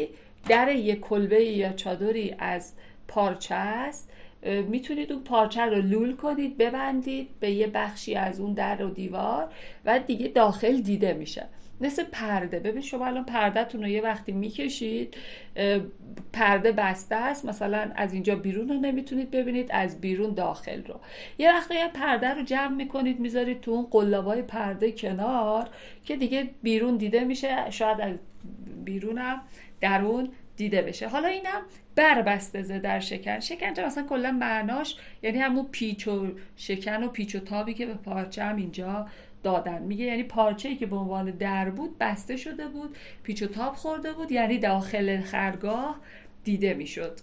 در یک کلبه یا چادری از پارچه است، میتونید اون پارچه رو لول کنید، ببندید به یه بخشی از اون در و دیوار و دیگه داخل دیده میشه، مثل پرده. ببین شما الان پرده‌تون رو یه وقتی میکشید، پرده بسته است، مثلا از اینجا بیرون رو نمیتونید ببینید، از بیرون داخل رو. یه وقتی یه پرده رو جمع میکنید میذارید تو اون قلابای پرده کنار که دیگه بیرون دیده میشه، شاید از بیرونم درون دیده بشه. حالا اینم بربسته در شکنجه مثلا کلا معناش یعنی همون پیچ و شکن و پیچ و تابی که به پارچه هم اینجا دادن. میگه یعنی پارچه‌ای که به عنوان در بود بسته شده بود، پیچ و تاب خورده بود، یعنی داخل خرگاه دیده میشد.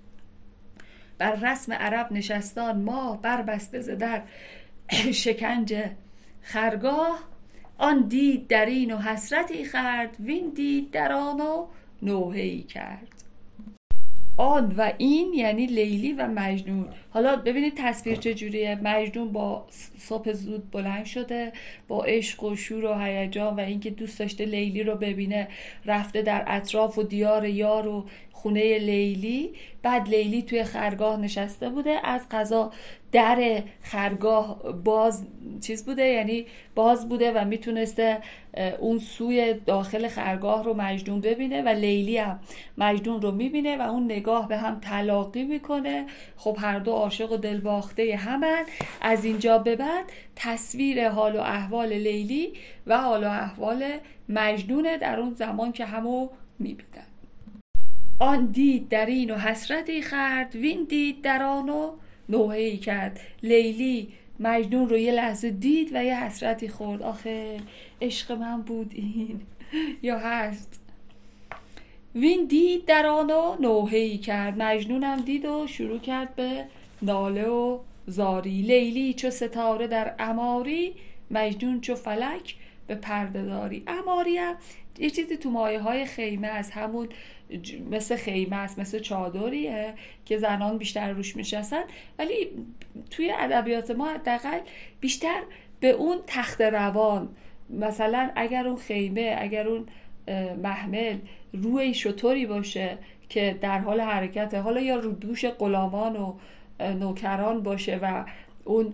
بر رسم عرب نشستان ما بربسته در شکنجه خرگاه، آن دید در این و حسرتی خورد، وین دید در آن و نوحه‌ای کرد. آن و این یعنی لیلی و مجنون. حالا ببینید تصویر چجوریه. مجنون با صبح زود بلند شده، با عشق و شور و هیجان و اینکه دوست داشته لیلی رو ببینه، رفته در اطراف و دیار یار و خونه لیلی. بعد لیلی توی خرگاه نشسته بوده، از قضا در خرگاه یعنی باز بوده و میتونسته اون سوی داخل خرگاه رو مجنون ببینه و لیلی هم مجنون رو میبینه و اون نگاه به هم تلاقی میکنه. خب هر دو عاشق و دلباخته همن. از اینجا به بعد تصویر حال و احوال لیلی و حال و احوال مجنونه در اون زمان که همو میبینن. آن دید در این و حسرتی خورد، وین دید در آن و نوحه‌ای کرد. لیلی مجنون رو یه لحظه دید و یه حسرتی خورد، آخه عشق من بود این یا هست. وین دید در آن و نوحه‌ای کرد. مجنونم دید و شروع کرد به ناله و زاری. لیلی چو ستاره در عماری، مجنون چو فلک به پرده داری. عماری هم یه چیزی تو مایه های خیمه از همون مثل خیمه است، مثل چادریه که زنان بیشتر روش میشستن، ولی توی ادبیات ما حداقل بیشتر به اون تخت روان، مثلا اگر اون خیمه، اگر اون محمل روی شطوری باشه که در حال حرکته، حالا یا رو دوش غلامان و نوکران باشه و اون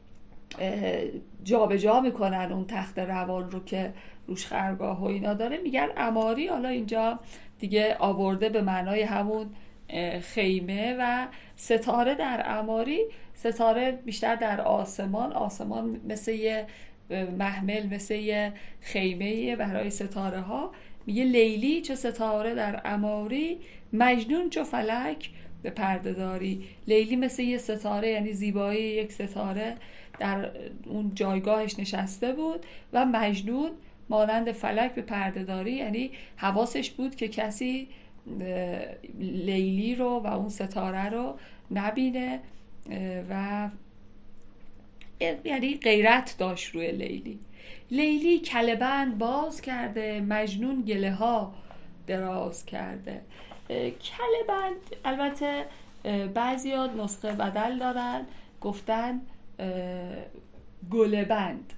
جا به جا میکنن اون تخت روان رو که روش خرگاه و اینا داره، میگن عماری. حالا اینجا دیگه آورده به معنای همون خیمه. و ستاره در عماری، ستاره بیشتر در آسمان مثل یه محمل، مثل یه خیمه برای ستاره ها. میگه لیلی چو ستاره در عماری، مجنون چو فلک به پرده داری. لیلی مثل یه ستاره، یعنی زیبایی یک ستاره در اون جایگاهش نشسته بود و مجنون مانند فلک به پرده داری، یعنی حواسش بود که کسی لیلی رو و اون ستاره رو نبینه و یعنی غیرت داشت روی لیلی. لیلی کله‌بند باز کرده، مجنون گله ها دراز کرده. کله‌بند البته بعضی‌ها نسخه بدل دارن، گفتن گله بند.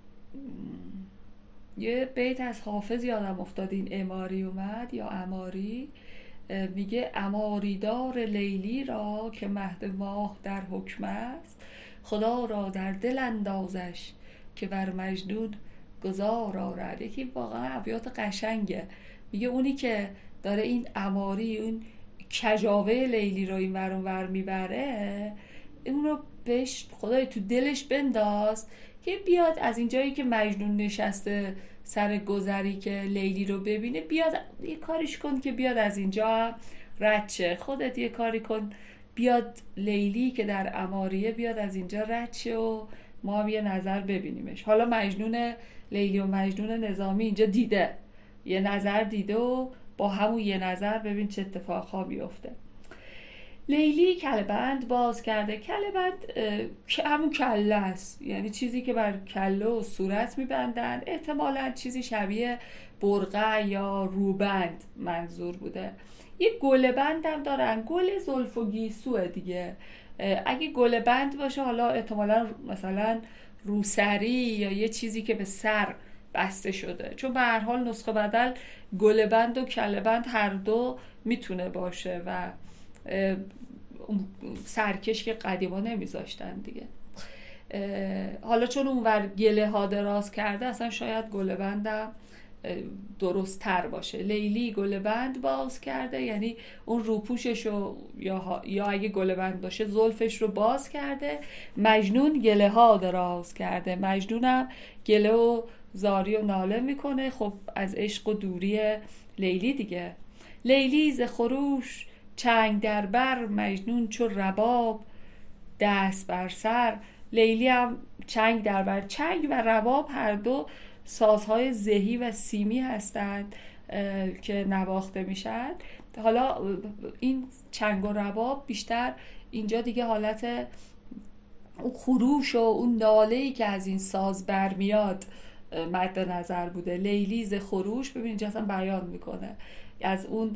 یه بیت از حافظ یادم افتاد، این اماری اومد یا اماری، میگه اماری دار لیلی را که مهد ماه در حکم است، خدا را در دل اندازش که بر مجنون گذار آرد. یکی واقعا ابیات قشنگه. میگه اونی که داره این اماری، اون کجاوه لیلی رو این ور اون ور میبره، اون رو بهش خدای تو دلش بنداز که بیاد از اینجایی که مجنون نشسته سر گذری که لیلی رو ببینه، بیاد یه کاریش کن که بیاد از اینجا رد شه. خودت یه کاری کن بیاد لیلی که در عماریه بیاد از اینجا رد شه و ما هم یه نظر ببینیمش. حالا مجنون لیلی و مجنون نظامی اینجا دیده، یه نظر دیده و با همون یه نظر ببین چه اتفاقا بیفته. لیلی کله‌بند باز کرده. کله‌بند همون کله است، یعنی چیزی که بر کله و صورت میبندن، احتمالاً چیزی شبیه برقع یا روبند منظور بوده. یه گله بند هم دارن، گل زلف و گیسوه دیگه. اگه گله بند باشه حالا احتمالاً مثلا روسری یا یه چیزی که به سر بسته شده، چون به هر حال نسخه بدل گل بند و کله بند هر دو میتونه باشه و سرکش که قدیما نمیذاشتن دیگه. حالا چون اونور گله ها دراز کرده اصلا شاید گل بندم درست تر باشه. لیلی گل بند باز کرده، یعنی اون روپوششو یا اگه گل بند باشه زلفش رو باز کرده. مجنون گله ها دراز کرده، مجنونم گله و زاری و ناله میکنه، خب از عشق و دوری لیلی دیگه. لیلی ز خروش چنگ در بر، مجنون چو رباب دست بر سر. لیلی هم چنگ در بر، چنگ و رباب هر دو سازهای زهی و سیمی هستند که نواخته میشن. حالا این چنگ و رباب بیشتر اینجا دیگه حالت اون خروش و اون ناله‌ای که از این ساز برمیاد مد نظر بوده. لیلی ز خروش، ببینید اینجا اصلا بیان میکنه از اون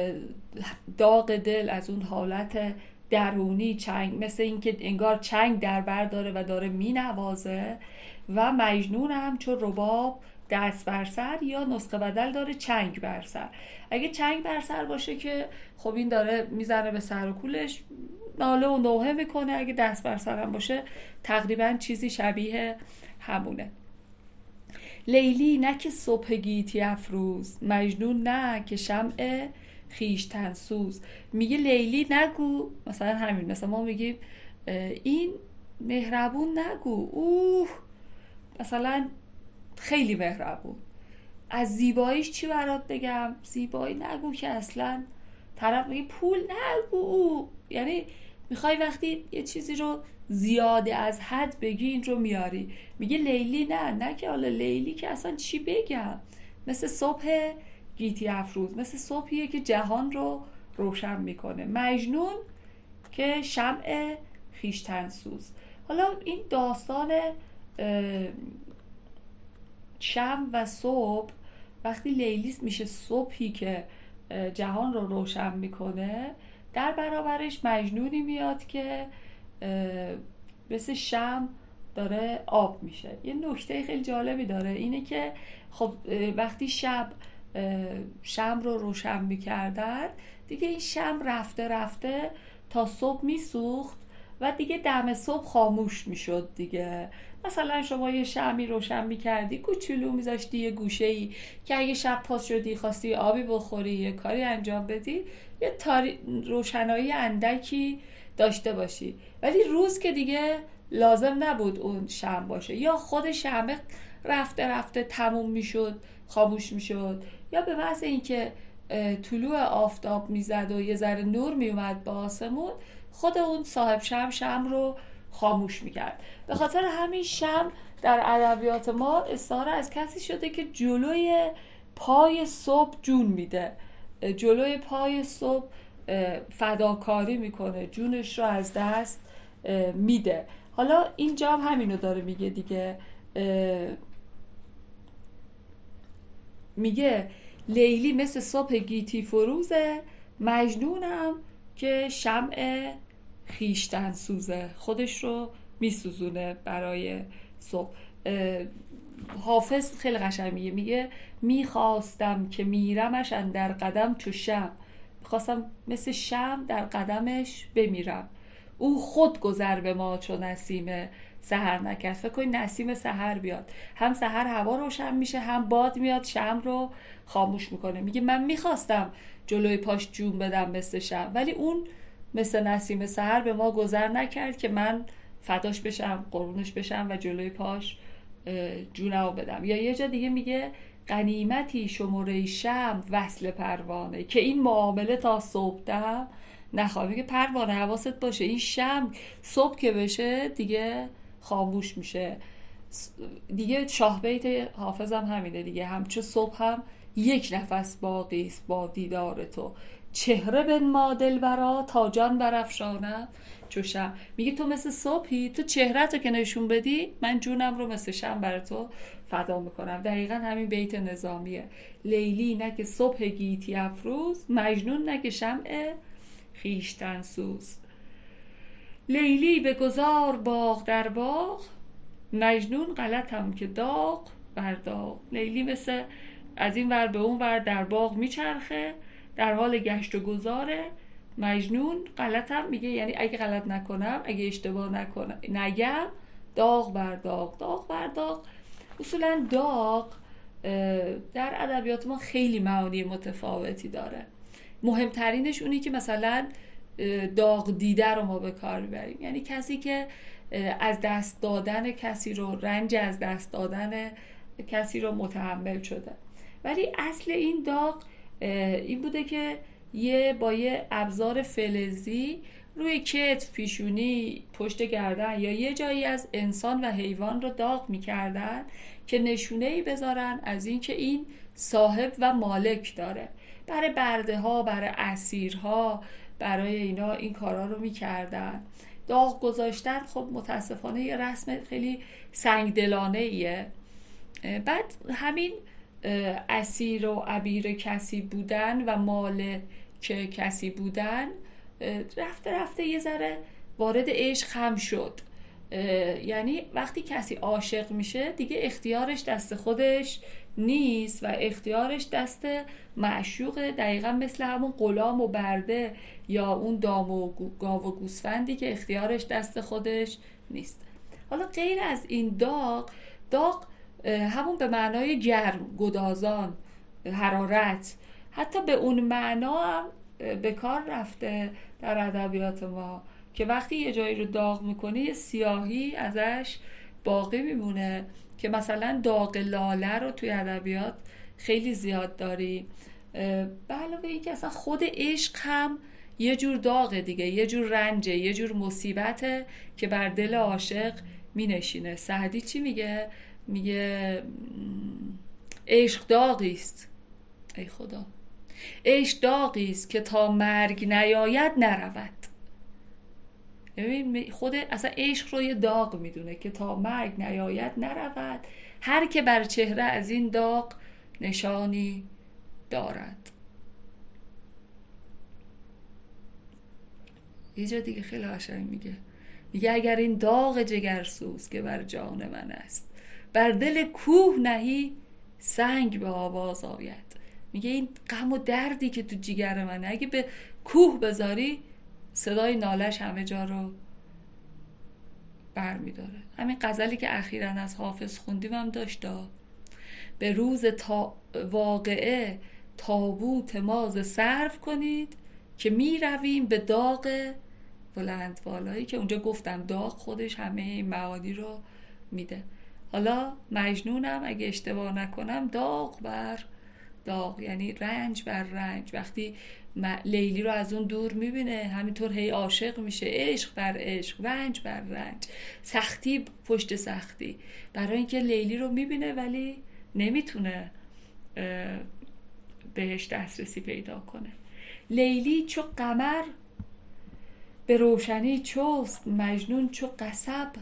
داغ دل، از اون حالت درونی چنگ، مثل اینکه انگار چنگ در بر داره و داره مینوازه. و مجنون هم چون رباب دست بر سر، یا نسخه بدل داره چنگ بر سر. اگه چنگ بر سر باشه که خب این داره میزنه به سر و کولش، ناله و نوحه میکنه. اگه دست بر سر هم باشه تقریبا چیزی شبیه همونه. لیلی نه که صبح گیتی افروز، مجنون نه که شمع خیشتن سوز. میگه لیلی نگو، مثلا همین، مثلا ما میگیم این مهربون نگو، اوه مثلا خیلی مهربون. از زیباییش چی برات بگم؟ زیبایی نگو که اصلا طرف میگه پول نگو، یعنی میخوای وقتی یه چیزی رو زیاده از حد بگی این رو میاری. میگه لیلی نه که حالا لیلی که اصلا چی بگم، مثل صبح گیتی افروز، مثل صبحیه که جهان رو روشن میکنه. مجنون که شمع خیشتن سوز. حالا این داستان شمع و صبح، وقتی لیلی میشه صبحی که جهان رو روشن میکنه، در برابرش مجنونی میاد که مثل شمع داره آب میشه. یه نکته خیلی جالبی داره، اینه که خب وقتی شمع رو روشن میکردن دیگه، این شمع رفته رفته تا صبح میسوخت و دیگه دم صبح خاموش میشد دیگه. مثلا شما یه شمعی روشن میکردی، کوچولو میذاشتی یه گوشه‌ای که اگه شب پاس شدی خواستی آبی بخوری، یه کاری انجام بدی، یه روشنایی اندکی داشته باشی. ولی روز که دیگه لازم نبود اون شمع باشه، یا خود شمع رفته رفته تموم میشد، خاموش میشد، یا به محض اینکه طلوع آفتاب میزد و یه ذره نور میومد با آسمون، خود اون صاحب شمع رو خاموش میکرد. به خاطر همین شمع در ادبیات ما استعاره از کسی شده که جلوی پای صبح جون میده، جلوی پای صبح فداکاری میکنه، جونش رو از دست میده. حالا اینجا هم همینو داره میگه دیگه، میگه لیلی مثل صبح گیتی فروزه، مجنونم که شمع خیشتن سوزه، خودش رو میسوزونه برای صبح. حافظ خیلی قشنگ میگه میخواستم که میرمش اندر قدم چو شمع، میخواستم مثل شمع در قدمش بمیرم. او خود گذر به ما چون نسیم سحر نکرد. فکر کنید نسیم سحر بیاد، هم سحر هوا روشن میشه، هم باد میاد شمع رو خاموش میکنه. میگه من میخواستم جلوی پاش جون بدم مثل شمع، ولی اون مثل نسیم سحر به ما گذر نکرد که من فداش بشم، قربونش بشم و جلوی پاش جونمو بدم. یا یه جا دیگه میگه غنیمتی شماره شمع وصل پروانه، که این معامله تا صبح دم نخواه. میگه پروانه حواست باشه، این شمع صبح که بشه دیگه خاموش میشه دیگه. شاه بیت حافظ هم همینه دیگه، همچو صبح هم یک نفس باقی است با دیدار تو، چهره بنما دلبرا تا جان برافشانم چو شمع. میگه تو مثل صبحی، تو چهره‌تو که نشون بدی من جونم رو مثل شمع برای تو فدا میکنم. دقیقا همین بیت نظامیه. لیلی نه که صبح گیتی افروز، مجنون نه که شمع خیشتن سوز. لیلی به گذار باغ در باغ، مجنون غلطم که داغ بر داغ. لیلی مثل از این ور به اون ور در باغ میچرخه، در حال گشت و گذاره. مجنون غلطم میگه، یعنی اگه غلط نکنم، اگه اشتباه نگم، داغ بر داغ، داغ بر داغ. اصولا داغ در ادبیات ما خیلی معانی متفاوتی داره. مهمترینش اونی که مثلا داغ دیده رو ما به کار میبریم، یعنی کسی که از دست دادن کسی رو، رنج از دست دادن کسی رو متحمل شده. ولی اصل این داغ این بوده که با یه ابزار فلزی روی کتف، پیشونی، پشت گردن یا یه جایی از انسان و حیوان رو داغ میکردن که نشونه‌ای بذارن از این که این صاحب و مالک داره. برای برده ها، برای اسیرها، برای اینا این کارا رو میکردن. داغ گذاشتن خب متاسفانه یه رسم خیلی سنگدلانه ایه. بعد همین اسیر و عبیر کسی بودن و مالک کسی بودن رفته رفته یه ذره وارد عشق هم شد. یعنی وقتی کسی عاشق میشه دیگه اختیارش دست خودش نیست و اختیارش دست معشوقه، دقیقا مثل همون غلام و برده یا اون دام و گاو و گوسفندی که اختیارش دست خودش نیست. حالا غیر از این داغ همون به معنای گرم، گدازان، حرارت، حتی به اون معنا هم به کار رفته در ادبیات ما که وقتی یه جایی رو داغ میکنه یه سیاهی ازش باقی میمونه، که مثلا داغ لاله رو توی ادبیات خیلی زیاد داری. به علاوه این که اصلا خود عشق هم یه جور داغه دیگه، یه جور رنجه، یه جور مصیبته که بر دل عاشق مینشینه. سعدی چی میگه؟ میگه عشق داغی است، ای خدا، عشق داغی است که تا مرگ نیاید نرود. خود اصلا عشق رو یه داغ میدونه که تا مرگ نیاید نرود، هر که بر چهره از این داغ نشانی دارد. یه جا دیگه خیلی قشنگ میگه اگر این داغ جگرسوز که بر جان من است، بر دل کوه نهی سنگ به آواز آید. میگه این غم و دردی که تو جگر منه اگه به کوه بذاری صدای نالش همه جا رو بر میداره. همین غزلی که اخیراً از حافظ خوندیم هم داشت، به روز واقعه تابوت ماز صرف کنید که می رویم به داغ بلند بالایی، که اونجا گفتم داغ خودش همه این معانی رو میده. حالا مجنونم اگه اشتباه نکنم داغ بر داغ، یعنی رنج بر رنج. وقتی لیلی رو از اون دور میبینه همینطور هی عاشق میشه، عشق بر عشق، رنج بر رنج، سختی پشت سختی، برای اینکه لیلی رو میبینه ولی نمیتونه بهش دسترسی پیدا کنه. لیلی چو قمر به روشنی چست، مجنون چو قصب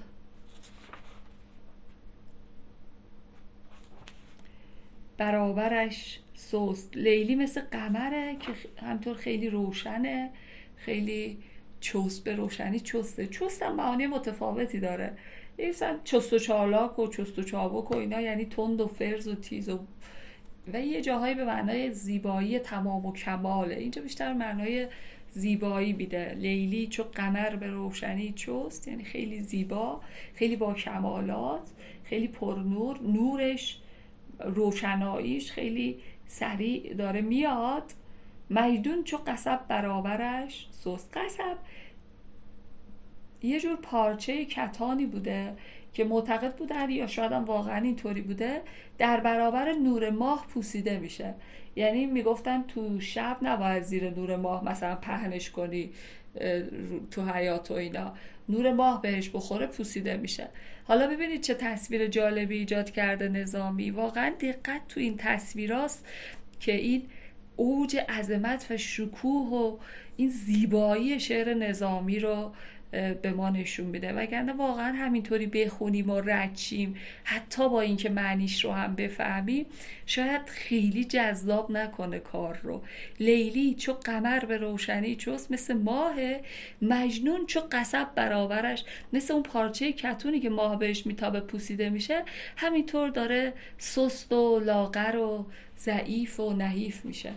برابرش سست. لیلی مثل قمره که همطور خیلی روشنه، خیلی چست، به روشنی چسته. چست هم معانی متفاوتی داره، مثلا چست و چالاک و چست و چابک و اینا، یعنی تند و فرز و تیز و یه جاهایی به معنای زیبایی تمام و کماله. اینجا بیشتر معنای زیبایی میده. لیلی چو قمر به روشنی چست، یعنی خیلی زیبا، خیلی با کمالات، خیلی پرنور، نورش، روشناییش خیلی سریع داره میاد. مجنون چو قصب برابرش سست. قصب یه جور پارچه کتانی بوده که معتقد بودن، یا شاید هم واقعا اینطوری بوده، در برابر نور ماه پوسیده میشه. یعنی میگفتن تو شب نباید زیر نور ماه مثلا پهنش کنی تو حیاط و اینا، نور ماه بهش بخوره پوسیده میشه. حالا ببینید چه تصویر جالبی ایجاد کرده نظامی. واقعا دقت تو این تصویراست که این اوج عظمت و شکوه و این زیبایی شعر نظامی رو به ما نشون میده، وگرنه واقعا همینطوری بخونیم و رد شیم حتی با اینکه معنیش رو هم بفهمیم شاید خیلی جذاب نکنه کار رو. لیلی چو قمر به روشنی چست، مثل ماهه. مجنون چو قصب برابرش، مثل اون پارچه کتونی که ماه بهش میتابه پوسیده میشه، همینطور داره سست و لاغر و ضعیف و نحیف میشه.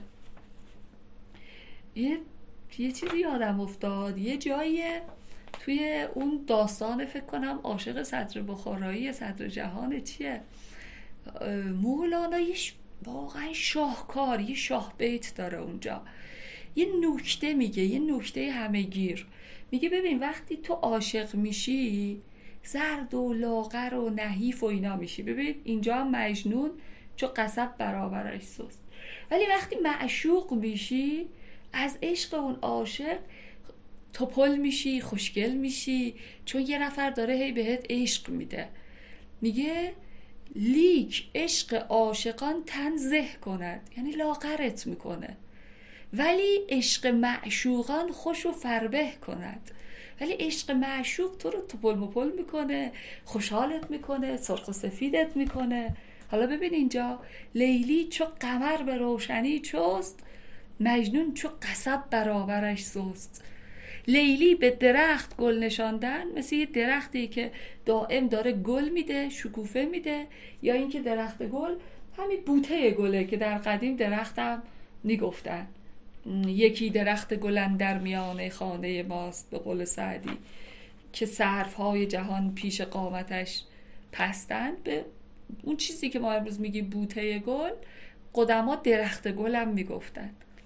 یه چیزی یادم افتاد، یه جایی توی اون داستان فکر کنم عاشق صدر بخارایی صدر جهان چیه، مولانا واقعا شاهکار یه شاه بیت داره اونجا، یه نکته میگه، یه نکته همه گیر. میگه ببین وقتی تو عاشق میشی زرد و لاغر و نحیف و اینا میشی. ببین اینجا هم مجنون چو قصب برابرش سست، ولی وقتی معشوق میشی از عشق اون عاشق توپل میشی، خوشگل میشی، چون یه نفر داره هی بهت عشق میده. میگه لیک عشق عاشقان تن زه کند، یعنی لاغرت میکنه، ولی عشق معشوقان خوش و فربه کند. ولی عشق معشوق تو رو توپل مپل میکنه، خوشحالت میکنه، سرخ و سفیدت میکنه. حالا ببین اینجا لیلی چو قمر به روشنی چست، مجنون چو قصب برابرش سست. لیلی به درخت گل نشاندن، مثل یه درختی که دائم داره گل میده، شکوفه میده، یا اینکه درخت گل همین بوته گله که در قدیم درختم میگفتن یکی درخت گل در میانه خانه ماست، به قول سعدی، که سروهای جهان پیش قامتش پستند. به اون چیزی که ما امروز میگیم بوته گل، قدما درخت گل هم میگفتن.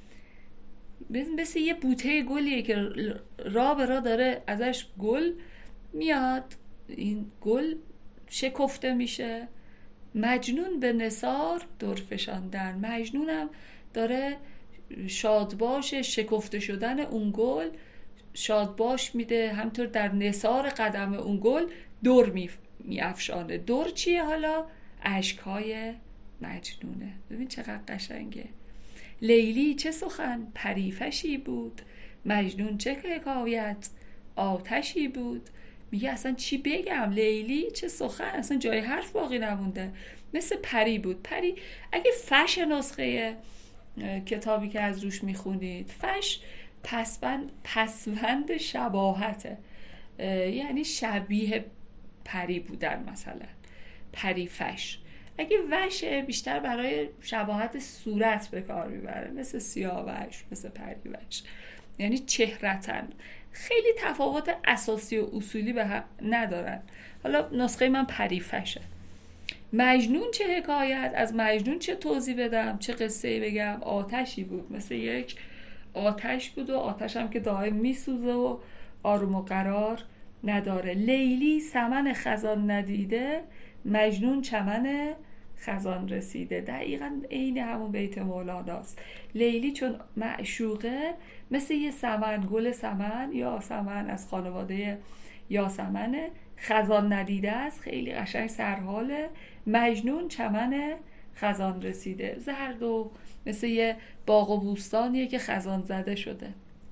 مثل یه بوته گلیه که راه به راه داره ازش گل میاد، این گل شکفته میشه. مجنون به نثار در فشاندن، مجنونم داره شادباش شکفته شدن اون گل شادباش میده، همطور در نثار قدم اون گل دور میافشانه. دور چیه حالا؟ اشکهای مجنونه. ببین چقدر قشنگه. لیلی چه سخن پریفشی بود، مجنون چه حکایت آتشی بود. میگه اصلا چی بگم، لیلی چه سخن، اصلا جای حرف باقی نمونده، مثل پری بود. پری اگه فش نسخه کتابی که از روش میخونید، فش پسوند شباهته، یعنی شبیه پری بودن، مثلا پری فش. اگه وشه بیشتر برای شباهت صورت به کار میبره، مثل سیاوش، مثل پریوش، یعنی چهرتن. خیلی تفاوت اساسی و اصولی به هم ندارن. حالا نسخه من پریفشه. مجنون چه حکایت، از مجنون چه توضیح بدم، چه قصه بگم؟ آتشی بود، مثل یک آتش بود و آتش هم که دائم میسوزه و آروم و قرار نداره. لیلی سمن خزان ندیده، مجنون چمن خزان رسیده. دقیقاً عین همون بیت مولاناست. لیلی چون معشوقه مثل یه سمن، گل سمن یا سمن از خانواده یاسمنه، خزان ندیده است، خیلی قشنگ سرحاله. مجنون چمن خزان رسیده، زرد و مثل یه باغ و بوستانیه که خزان زده شده.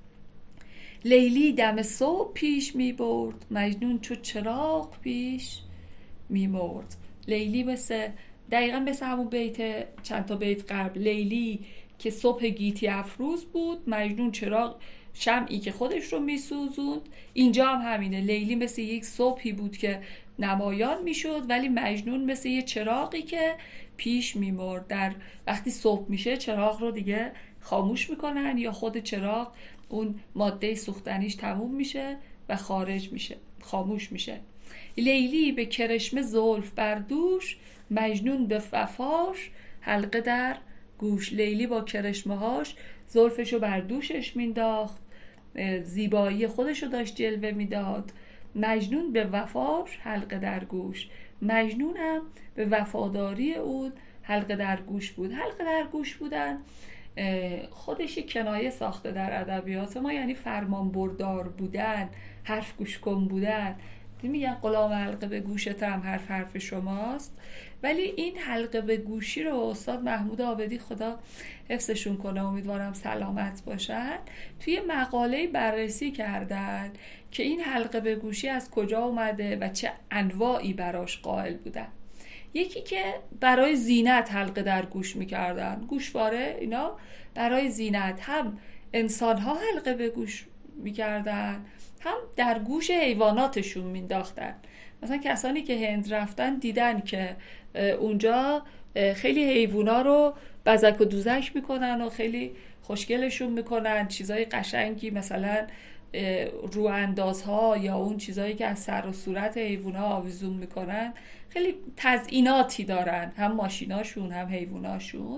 لیلی دم صبح پیش می برد، مجنون چو چراغ پیش می مرد. لیلی دقیقا مثل همون بیت چند تا بیت قبل، لیلی که صبح گیتی افروز بود، مجنون چراغ شمعی که خودش رو می سوزوند. اینجا هم همینه، لیلی مثل یک صبحی بود که نمایان می شد، ولی مجنون مثل یه چراغی که پیش می مرد. در وقتی صبح میشه چراغ رو دیگه خاموش میکنن، یا خود چراغ اون ماده سوختنیش تموم میشه و خارج میشه، خاموش میشه. لیلی به کرشمه زلف بر دوش، مجنون به وفاش حلقه در گوش. لیلی با کرشمه هاش زلفشو بر دوشش مینداخت، زیبایی خودشو داشت جلوه میداد. مجنون به وفاش حلقه در گوش، مجنونم به وفاداری اون حلقه در گوش بود. حلقه در گوش بودن خودش کنایه ساخته در ادبیات ما، یعنی فرمان بردار بودن، حرف گوش کن بودن. میگن غلام حلقه به گوشت هم حرف حرف شماست. ولی این حلقه به گوشی رو استاد محمود عابدی خدا حفظشون کنه، امیدوارم سلامت باشن، توی مقاله بررسی کردن که این حلقه به گوشی از کجا اومده و چه انواعی براش قائل بودن. یکی که برای زینت حلقه در گوش میکردن، گوشواره اینا برای زینت، هم انسان ها حلقه به گوش میکردن هم در گوش حیواناتشون مینداختن. مثلا کسانی که هند رفتن دیدن که اونجا خیلی حیوونا رو بزک و دوزک میکنن و خیلی خوشگلشون میکنن، چیزای قشنگی مثلا رو اندازها یا اون چیزایی که از سر و صورت حیوونا آویزون میکنن خیلی تزئیناتی دارن، هم ماشیناشون هم حیواناشون.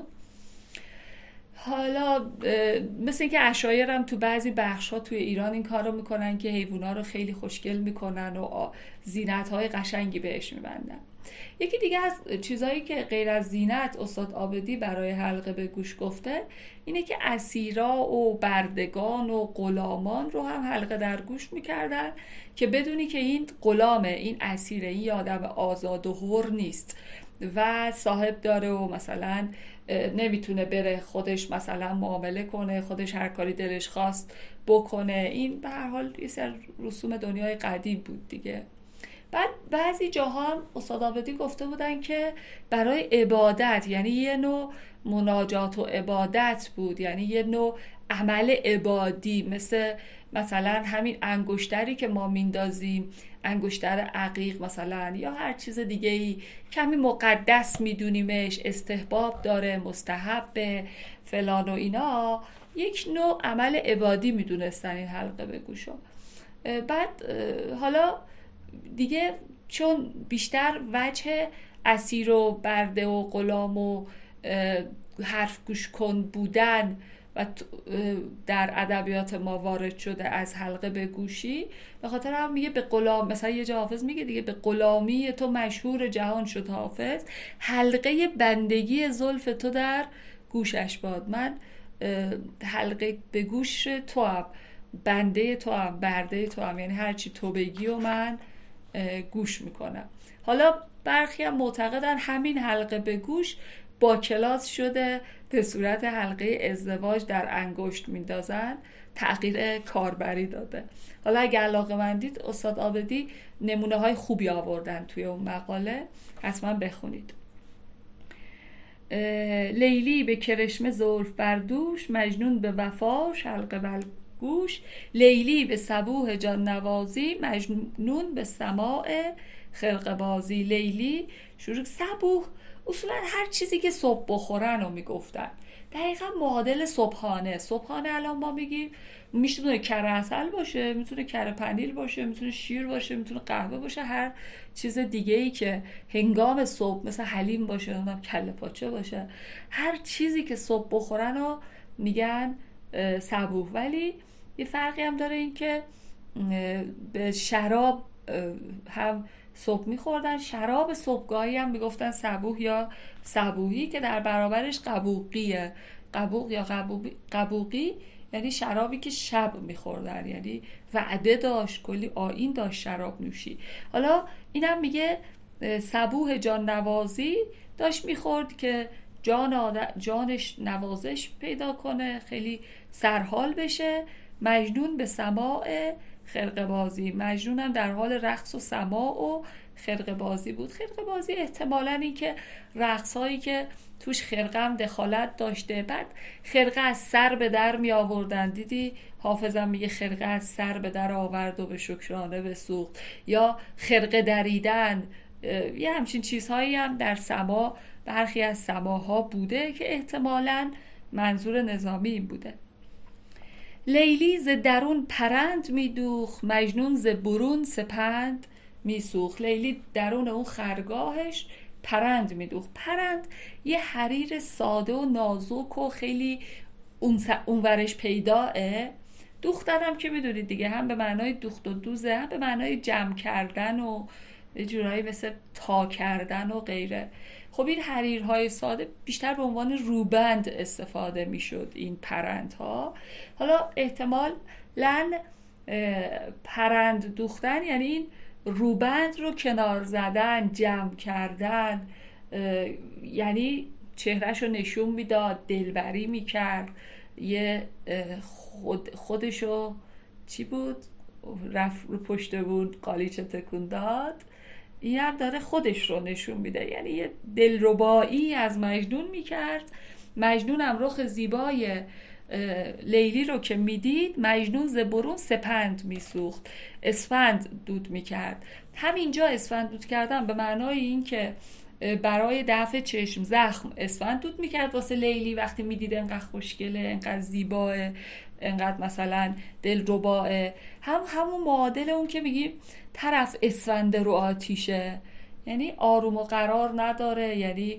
حالا مثل اینکه عشایر هم تو بعضی بخش‌ها توی ایران این کارو میکنن که حیوونا رو خیلی خوشگل میکنن و زینت‌های قشنگی بهش میبندن. یکی دیگه از چیزایی که غیر از زینت استاد عابدی برای حلقه به گوش گفته اینه که اسیرا و بردگان و غلامان رو هم حلقه در گوش میکردن که بدونی که این غلامه، این اسیره، این آدم آزاد و حر نیست و صاحب داره و مثلا نمیتونه بره خودش مثلا معامله کنه، خودش هر کاری دلش خواست بکنه. این به هر حال یه سر رسوم دنیای قدیم بود دیگه. بعد بعضی جاها هم استاد عابدی گفته بودن که برای عبادت، یعنی یه نوع مناجات و عبادت بود، یعنی یه نوع عمل عبادی، مثلا همین انگشتری که ما میندازیم، انگشتر عقیق مثلا یا هر چیز دیگه ای کمی مقدس میدونیمش، استحباب داره، مستحب فلان و اینا، یک نوع عمل عبادی میدونستن این حلقه به گوشو. بعد حالا دیگه چون بیشتر وجه اسیر و برده و غلام و حرف گوش کن بودن و در ادبیات ما وارد شده از حلقه به گوشی، به خاطر هم میگه به غلام، مثلا یه جا حافظ میگه دیگه، به غلامی تو مشهور جهان شد حافظ، حلقه بندگی زلف تو در گوشش باد. من حلقه به گوش تو هم، بنده تو هم، برده تو هم، یعنی هرچی تو بگی و من گوش میکنم. حالا برخی هم معتقدن همین حلقه به گوش با کلاس شده به صورت حلقه ازدواج در انگشت میندازن، تغییر کاربری داده. حالا اگه علاقه‌مندید استاد عابدی نمونه های خوبی آوردن توی اون مقاله، حتما بخونید. لیلی به کرشمه زلف بردوش، مجنون به وفاش حلقه بر گوش، لیلی به صبوح جان نوازی، مجنون به سماع خرقه بازی. لیلی شروع صبوح، اصولا هر چیزی که صبح بخورن رو میگفتن، دقیقا معادل صبحانه. صبحانه الان ما میگیم میتونه کره عسل باشه، میتونه کره پنیر باشه، میتونه شیر باشه، میتونه قهوه باشه، هر چیز دیگه ای که هنگام صبح مثل حلیم باشه، اونم کله پاچه باشه، هر چیزی که صبح بخورن رو میگن صبوح. ولی یه فرقی هم داره، این که به شراب هم صبح میخوردن، شراب صبحگاهی هم میگفتن صبوح یا صبوحی که در برابرش قبوقیه. قبوق یا قبوقی یعنی شرابی که شب میخوردن، یعنی وعده داشت، کلی آیین داشت شراب نوشی. حالا اینم میگه صبوح جان نوازی داشت میخورد که جانش نوازش پیدا کنه، خیلی سرحال بشه. مجنون به سماع خرقه بازی، مجنون هم در حال رقص و سماع و خرقه بازی بود. خرقه بازی احتمالاً این که رقص هایی که توش خرقه هم دخالت داشته، بعد خرقه از سر به در می آوردن. دیدی حافظم میگه خرقه از سر به در آورد و به شکرانه بسوخت، یا خرقه دریدن، یه همچین چیزهایی هم در سما، برخی از سماها بوده که احتمالاً منظور نظامی این بوده. لیلی ز درون پرند میدوخ، مجنون ز برون سپند میسوخ. لیلی درون اون خرگاهش پرند میدوخ. پرند یه حریر ساده و نازک و خیلی اونورش پیداه. دوختنم که میدونید دیگه، هم به معنای دوخت و دوزه، هم به معنای جمع کردن و یه جورایی مثل تا کردن و غیره. خب این حریرهای ساده بیشتر به عنوان روبند استفاده میشد این پرندها. حالا احتمالاً پرند دوختن یعنی این روبند رو کنار زدن، جمع کردن، یعنی چهرهش رو نشون میداد، دلبری میکرد، یه خودشو چی بود رفت رو پشت بود قالیچه تکون داد، این هم داره خودش رو نشون میده، یعنی یه دلربایی از مجنون میکرد. مجنون هم رخ زیبای لیلی رو که میدید، مجنون ز برون سپند میسوخت، اسفند دود میکرد. همینجا اسفند دود کردن به معنای این که برای دفع چشم زخم اسفند دود میکرد واسه لیلی وقتی میدید انقدر خوشگله، انقدر زیباه، انقدر مثلا دلرباه، همون معادل اون که میگیم طرف اسفنده رو آتیشه، یعنی آروم و قرار نداره، یعنی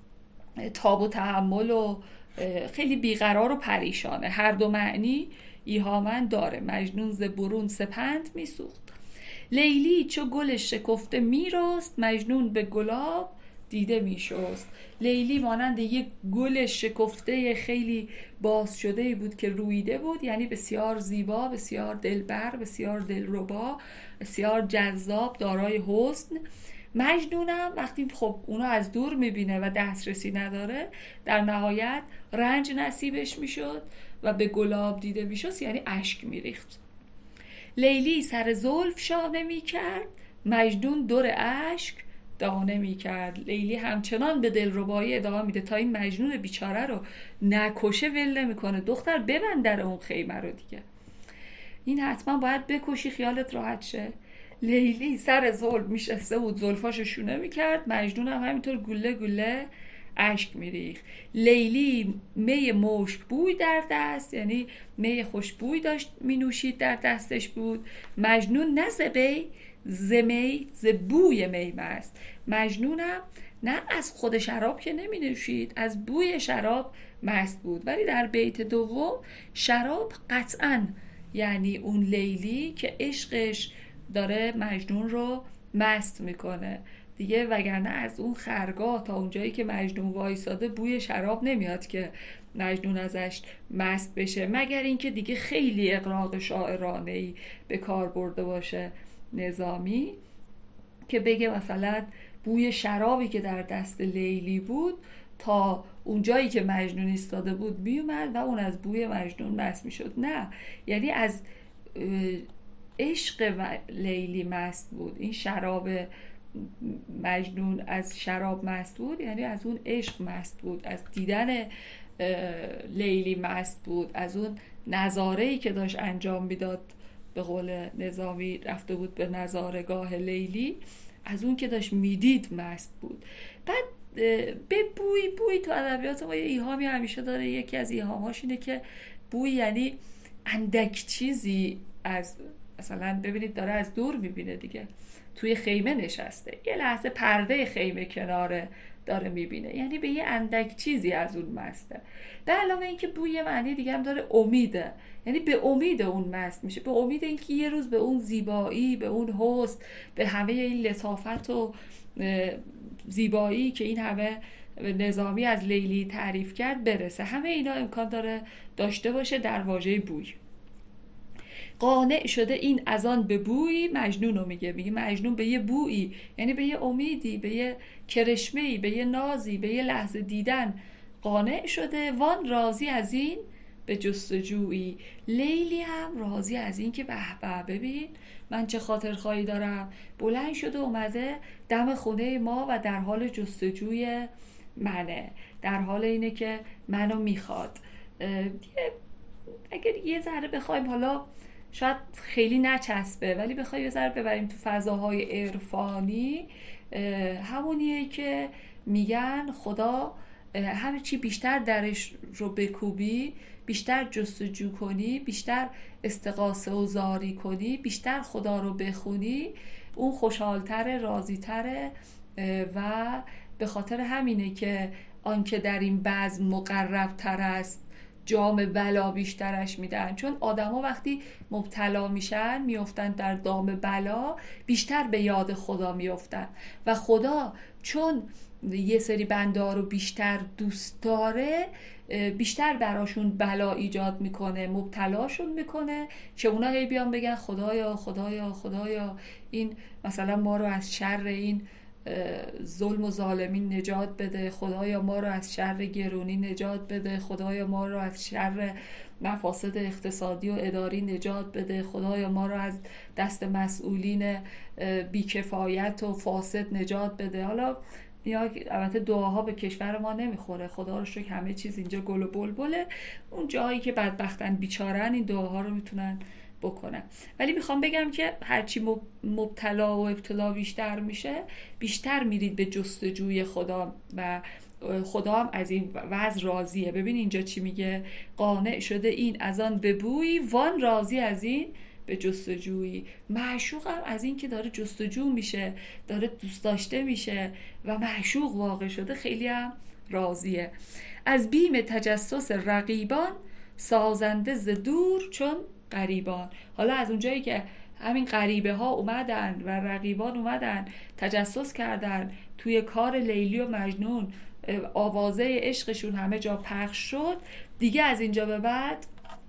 تاب و تحمل و خیلی بیقرار و پریشانه. هر دو معنی ایهامن داره. مجنون ز برون سپند میسوخت، لیلی چو گل شکفته میرست، مجنون به گلاب دیده میشست. لیلی مانند یک گل شکفته خیلی باز شده بود که رویده بود، یعنی بسیار زیبا، بسیار دلبر، بسیار دلربا، بسیار جذاب، دارای حسن. مجنونم وقتی خب اونو از دور میبینه و دسترسی نداره، در نهایت رنج نصیبش میشد و به گلاب دیده میشد، یعنی اشک میریخت. لیلی سر زلف شانه میکرد، مجنون دور اشک دانه میکرد. لیلی همچنان به دلربایی ادامه میده تا این مجنون بیچاره رو نکشه ول نمیکنه. دختر ببند در اون خیمه رو دیگه، این حتما باید بکشی خیالت راحت شه. لیلی سر زلف میشسته بود، زلفاشو شونه میکرد، مجنون هم همینطور گله گله اشک میریخت. لیلی می مشک بوی در دست، یعنی می خوشبوی داشت مینوشید در دستش بود. مجنون نه ز می ز بوی می مست. مجنونم نه از خود شراب که نمی نوشید، از بوی شراب مست بود. ولی در بیت دوم شراب قطعاً یعنی اون لیلی که عشقش داره مجنون رو مست میکنه دیگه، وگرنه از اون خرگاه تا اونجایی که مجنون وایساده بوی شراب نمیاد که مجنون ازش مست بشه، مگر اینکه دیگه خیلی اغراق شاعرانه‌ای به کار برده باشه نظامی که بگه مثلا بوی شرابی که در دست لیلی بود تا اونجایی که مجنون ایستاده بود میومد و اون از بوی مجنون مست میشد. نه، یعنی از عشق لیلی مست بود. این شراب مجنون از شراب مست بود، یعنی از اون عشق مست بود، از دیدن لیلی مست بود، از اون نظاره‌ای که داشت انجام میداد، به قول نظامی رفته بود به نظارگاه لیلی، از اون که داشت میدید مست بود. بعد به بوی تو ادبیات ما یه ایهامی همیشه داره. یکی از ایهاماش اینه که بوی یعنی اندک چیزی از، مثلا ببینید داره از دور میبینه دیگه، توی خیمه نشسته، یه لحظه پرده خیمه کناره داره میبینه، یعنی به یه اندک چیزی از اون مسته. به علاوه این که بوی معنی دیگه هم داره امیده، یعنی به امید اون مست میشه، به امید اینکه یه روز به اون زیبایی، به اون حسن، به همه این لطافت و زیبایی که این همه نظامی از لیلی تعریف کرد برسه. همه اینا امکان داره داشته باشه در واژه بوی. قانع شده این از آن به بوی، مجنون رو میگه مجنون به یه بویی، یعنی به یه امیدی، به یه کرشمه‌ای، به یه نازی، به یه لحظه دیدن قانع شده. وان راضی از این به جستجویی. لیلی هم راضی از این که به به ببین من چه خاطرخواهی دارم، بلند شده اومده دم خونه ما و در حال جستجوی منه، در حال اینه که منو میخواد. اگر یه ذره بخوایم، حالا شاید خیلی نچسبه، ولی بخوایم یه ذره ببریم تو فضاهای عرفانی، همونیه که میگن خدا همه چی بیشتر درش رو بکوبی، بیشتر جستجو کنی، بیشتر استغاثه و زاری کنی، بیشتر خدا رو بخونی، اون خوشحالتره، راضیتره. و به خاطر همینه که آنکه در این بزم مقرب تر است جام بلا بیشترش میدن، چون آدما وقتی مبتلا میشن میافتن در دام بلا بیشتر به یاد خدا میافتن و خدا چون یه سری بنده ها رو بیشتر دوست داره بیشتر براشون بلا ایجاد میکنه، مبتلاشون میکنه که اونا هی بیان بگن خدایا خدایا خدایا این مثلا ما رو از شر این ظلم و ظالمین نجات بده، خدایا ما رو از شر گرونی نجات بده، خدایا ما رو از شر مفاسد اقتصادی و اداری نجات بده، خدایا ما رو از دست مسئولین بیکفایت و فاسد نجات بده. حالا البته دعاها به کشور ما نمیخوره، خدا رو شکر همه چیز اینجا گل و بلبله، اون جایی که بدبختن بیچارن این دعاها رو میتونن بکنن. ولی میخوام بگم که هرچی مبتلا و ابتلا بیشتر میشه بیشتر میرید به جستجوی خدا و خدا هم از این وضع راضیه. ببین اینجا چی میگه؟ قانع شده این از آن ببویی وان راضی از این به جستجویی. معشوقم از این که داره جستجو میشه، داره دوست داشته میشه و معشوق واقع شده خیلی هم راضیه. از بیم تجسس رقیبان سازنده ز دور چون غریبان. حالا از اونجایی که همین غریبه ها اومدن و رقیبان اومدن تجسس کردن توی کار لیلی و مجنون، آوازه عشقشون همه جا پخش شد، دیگه از اینجا به بعد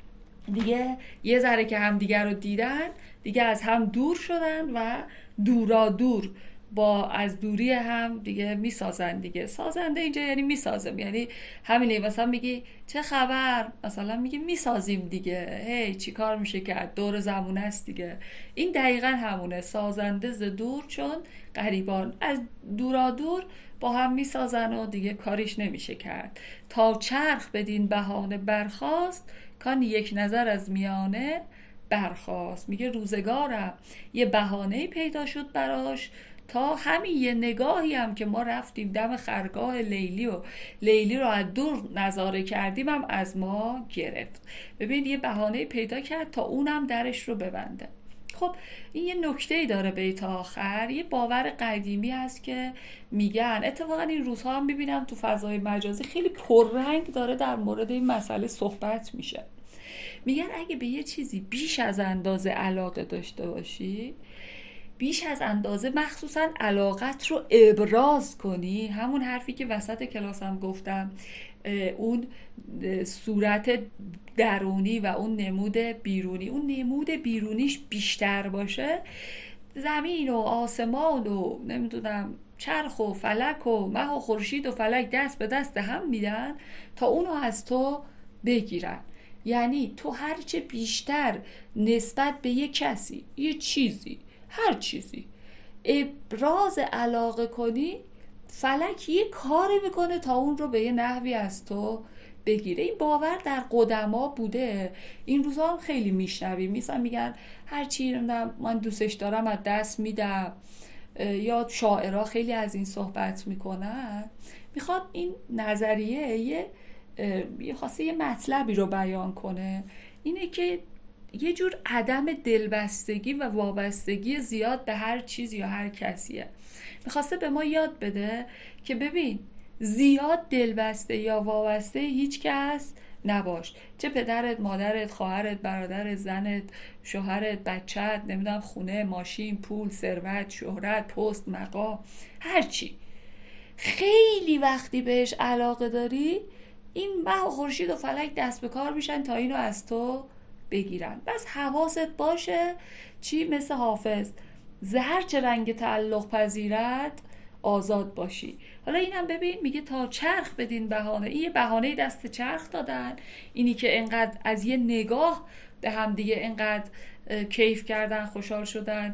دیگه یه ذره که هم دیگه رو دیدن دیگه از هم دور شدن و دورا دور با از دوری هم دیگه میسازن. دیگه سازنده اینجا یعنی میسازم، یعنی همینه. مثلا میگی چه خبر، مثلا میگی میسازیم دیگه، هی چی کار میشه کرد، دور زمونه است دیگه. این دقیقا همونه، سازنده ز دور چون غریبان، از دورا دور با هم میسازن و دیگه کاریش نمیشه کرد. تا چرخ بدین بهانه برخاست کان یک نظر از میانه برخاست. میگه روزگارم یه بهانه‌ای پیدا شد براش تا همین یه نگاهی هم که ما رفتیم دم خرگاه لیلی و لیلی رو از دور نظاره کردیم هم از ما گرفت. ببین یه بهانه‌ای پیدا کرد تا اونم درش رو ببنده. خب این یه نکته‌ای داره بیت آخر، یه باور قدیمی هست که میگن، اتفاقا این روزها هم میبینم تو فضای مجازی خیلی پررنگ داره در مورد این مسئله صحبت میشه. میگن اگه به یه چیزی بیش از اندازه علاقه داشته باشی، بیش از اندازه مخصوصا علاقت رو ابراز کنی، همون حرفی که وسط کلاسم گفتم، اون صورت درونی و اون نمود بیرونی، اون نمود بیرونیش بیشتر باشه، زمین و آسمان و نمیدونم چرخ و فلک و مه و خورشید و فلک دست به دست هم میدن تا اونو از تو بگیرن. یعنی تو هرچه بیشتر نسبت به یه کسی، یه چیزی، هر چیزی ابراز علاقه کنی، فلک یه کاری میکنه تا اون رو به یه نحوی از تو بگیره. این باور در قدما بوده، این روزا هم خیلی میشنویم، میگن هر چی من دوستش دارم از دست میدم، یا شاعرها خیلی از این صحبت میکنن. میخواد این نظریه یه خاصه یه مطلبی رو بیان کنه، اینه که یه جور عدم دلبستگی و وابستگی زیاد به هر چیز یا هر کسیه. میخواسته به ما یاد بده که ببین زیاد دلبسته یا وابسته هیچ کس نباش، چه پدرت، مادرت، خواهرت، برادرت، زنت، شوهرت، بچت، نمیدونم خونه، ماشین، پول، ثروت، شهرت، پست، مقام، هر چی. خیلی وقتی بهش علاقه داری این مه و خورشید و فلک دست به کار میشن تا اینو از تو بگیرن. بس حواست باشه چی؟ مثل حافظ، زهر چه رنگ تعلق پذیرد آزاد باشی. حالا اینم ببین میگه تا چرخ بدین بهانه، این یه بهانه دست چرخ دادن، اینی که انقدر از یه نگاه به هم دیگه انقدر کیف کردن، خوشحال شدن،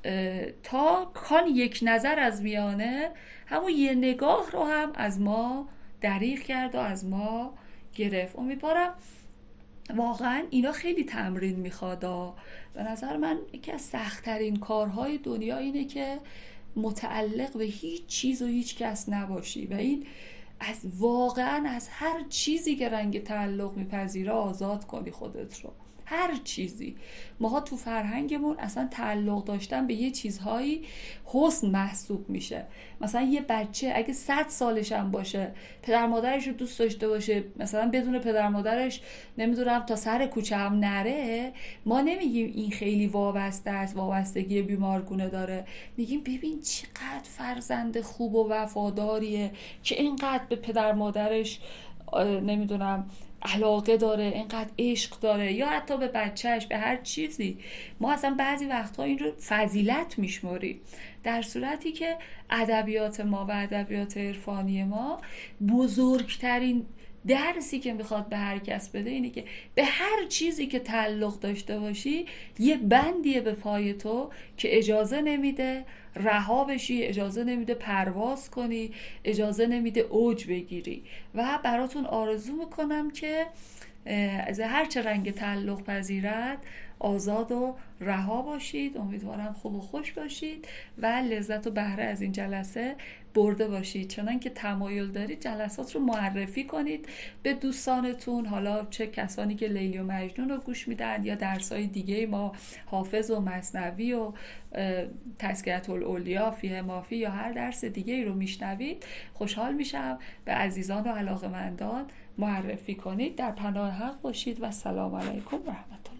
تا کان یک نظر از میانه، همون یه نگاه رو هم از ما دریغ کرد و از ما گرفت. امیدوارم واقعا اینا خیلی تمرین میخواد. به نظر من یکی از سخت‌ترین کارهای دنیا اینه که متعلق به هیچ چیز و هیچ کس نباشی و این از واقعا از هر چیزی که رنگ تعلق میپذیره آزاد کنی خودت رو. هر چیزی. ماها تو فرهنگمون اصلا تعلق داشتن به یه چیزهایی حسن محسوب میشه. مثلا یه بچه اگه 100 سالش هم باشه، پدر مادرش رو دوست داشته باشه، مثلا بدون پدر مادرش نمیدونم تا سر کوچه هم نره، ما نمیگیم این خیلی وابسته است، وابستگی بیمارگونه داره. میگیم ببین چقدر فرزند خوب و وفاداریه که اینقدر به پدر مادرش نمیدونم علاقه داره، اینقدر عشق داره، یا حتی به بچهش، به هر چیزی. ما اصلا بعضی وقتها این رو فضیلت میشماریم، در صورتی که ادبیات ما و ادبیات عرفانی ما بزرگترین درسی که میخواد به هر کس بده اینه که به هر چیزی که تعلق داشته باشی یه بندیه به پای تو که اجازه نمیده رها بشی، اجازه نمیده پرواز کنی، اجازه نمیده اوج بگیری. و براتون آرزو میکنم که از هر چه رنگ تعلق پذیرد آزاد و رها باشید. امیدوارم خوب و خوش باشید و لذت و بهره از این جلسه برده باشید. چنان که تمایل دارید جلسات رو معرفی کنید به دوستانتون، حالا چه کسانی که لیلی و مجنون رو گوش میدن یا درسای دیگه ما حافظ و مثنوی و تذکرة الاولیا، فیه مافی یا هر درس دیگه رو میشنوید. خوشحال میشم به عزیزان و علاقمندان معرفی کنید. در پناه حق باشید و سلام علیکم و رحمت الله.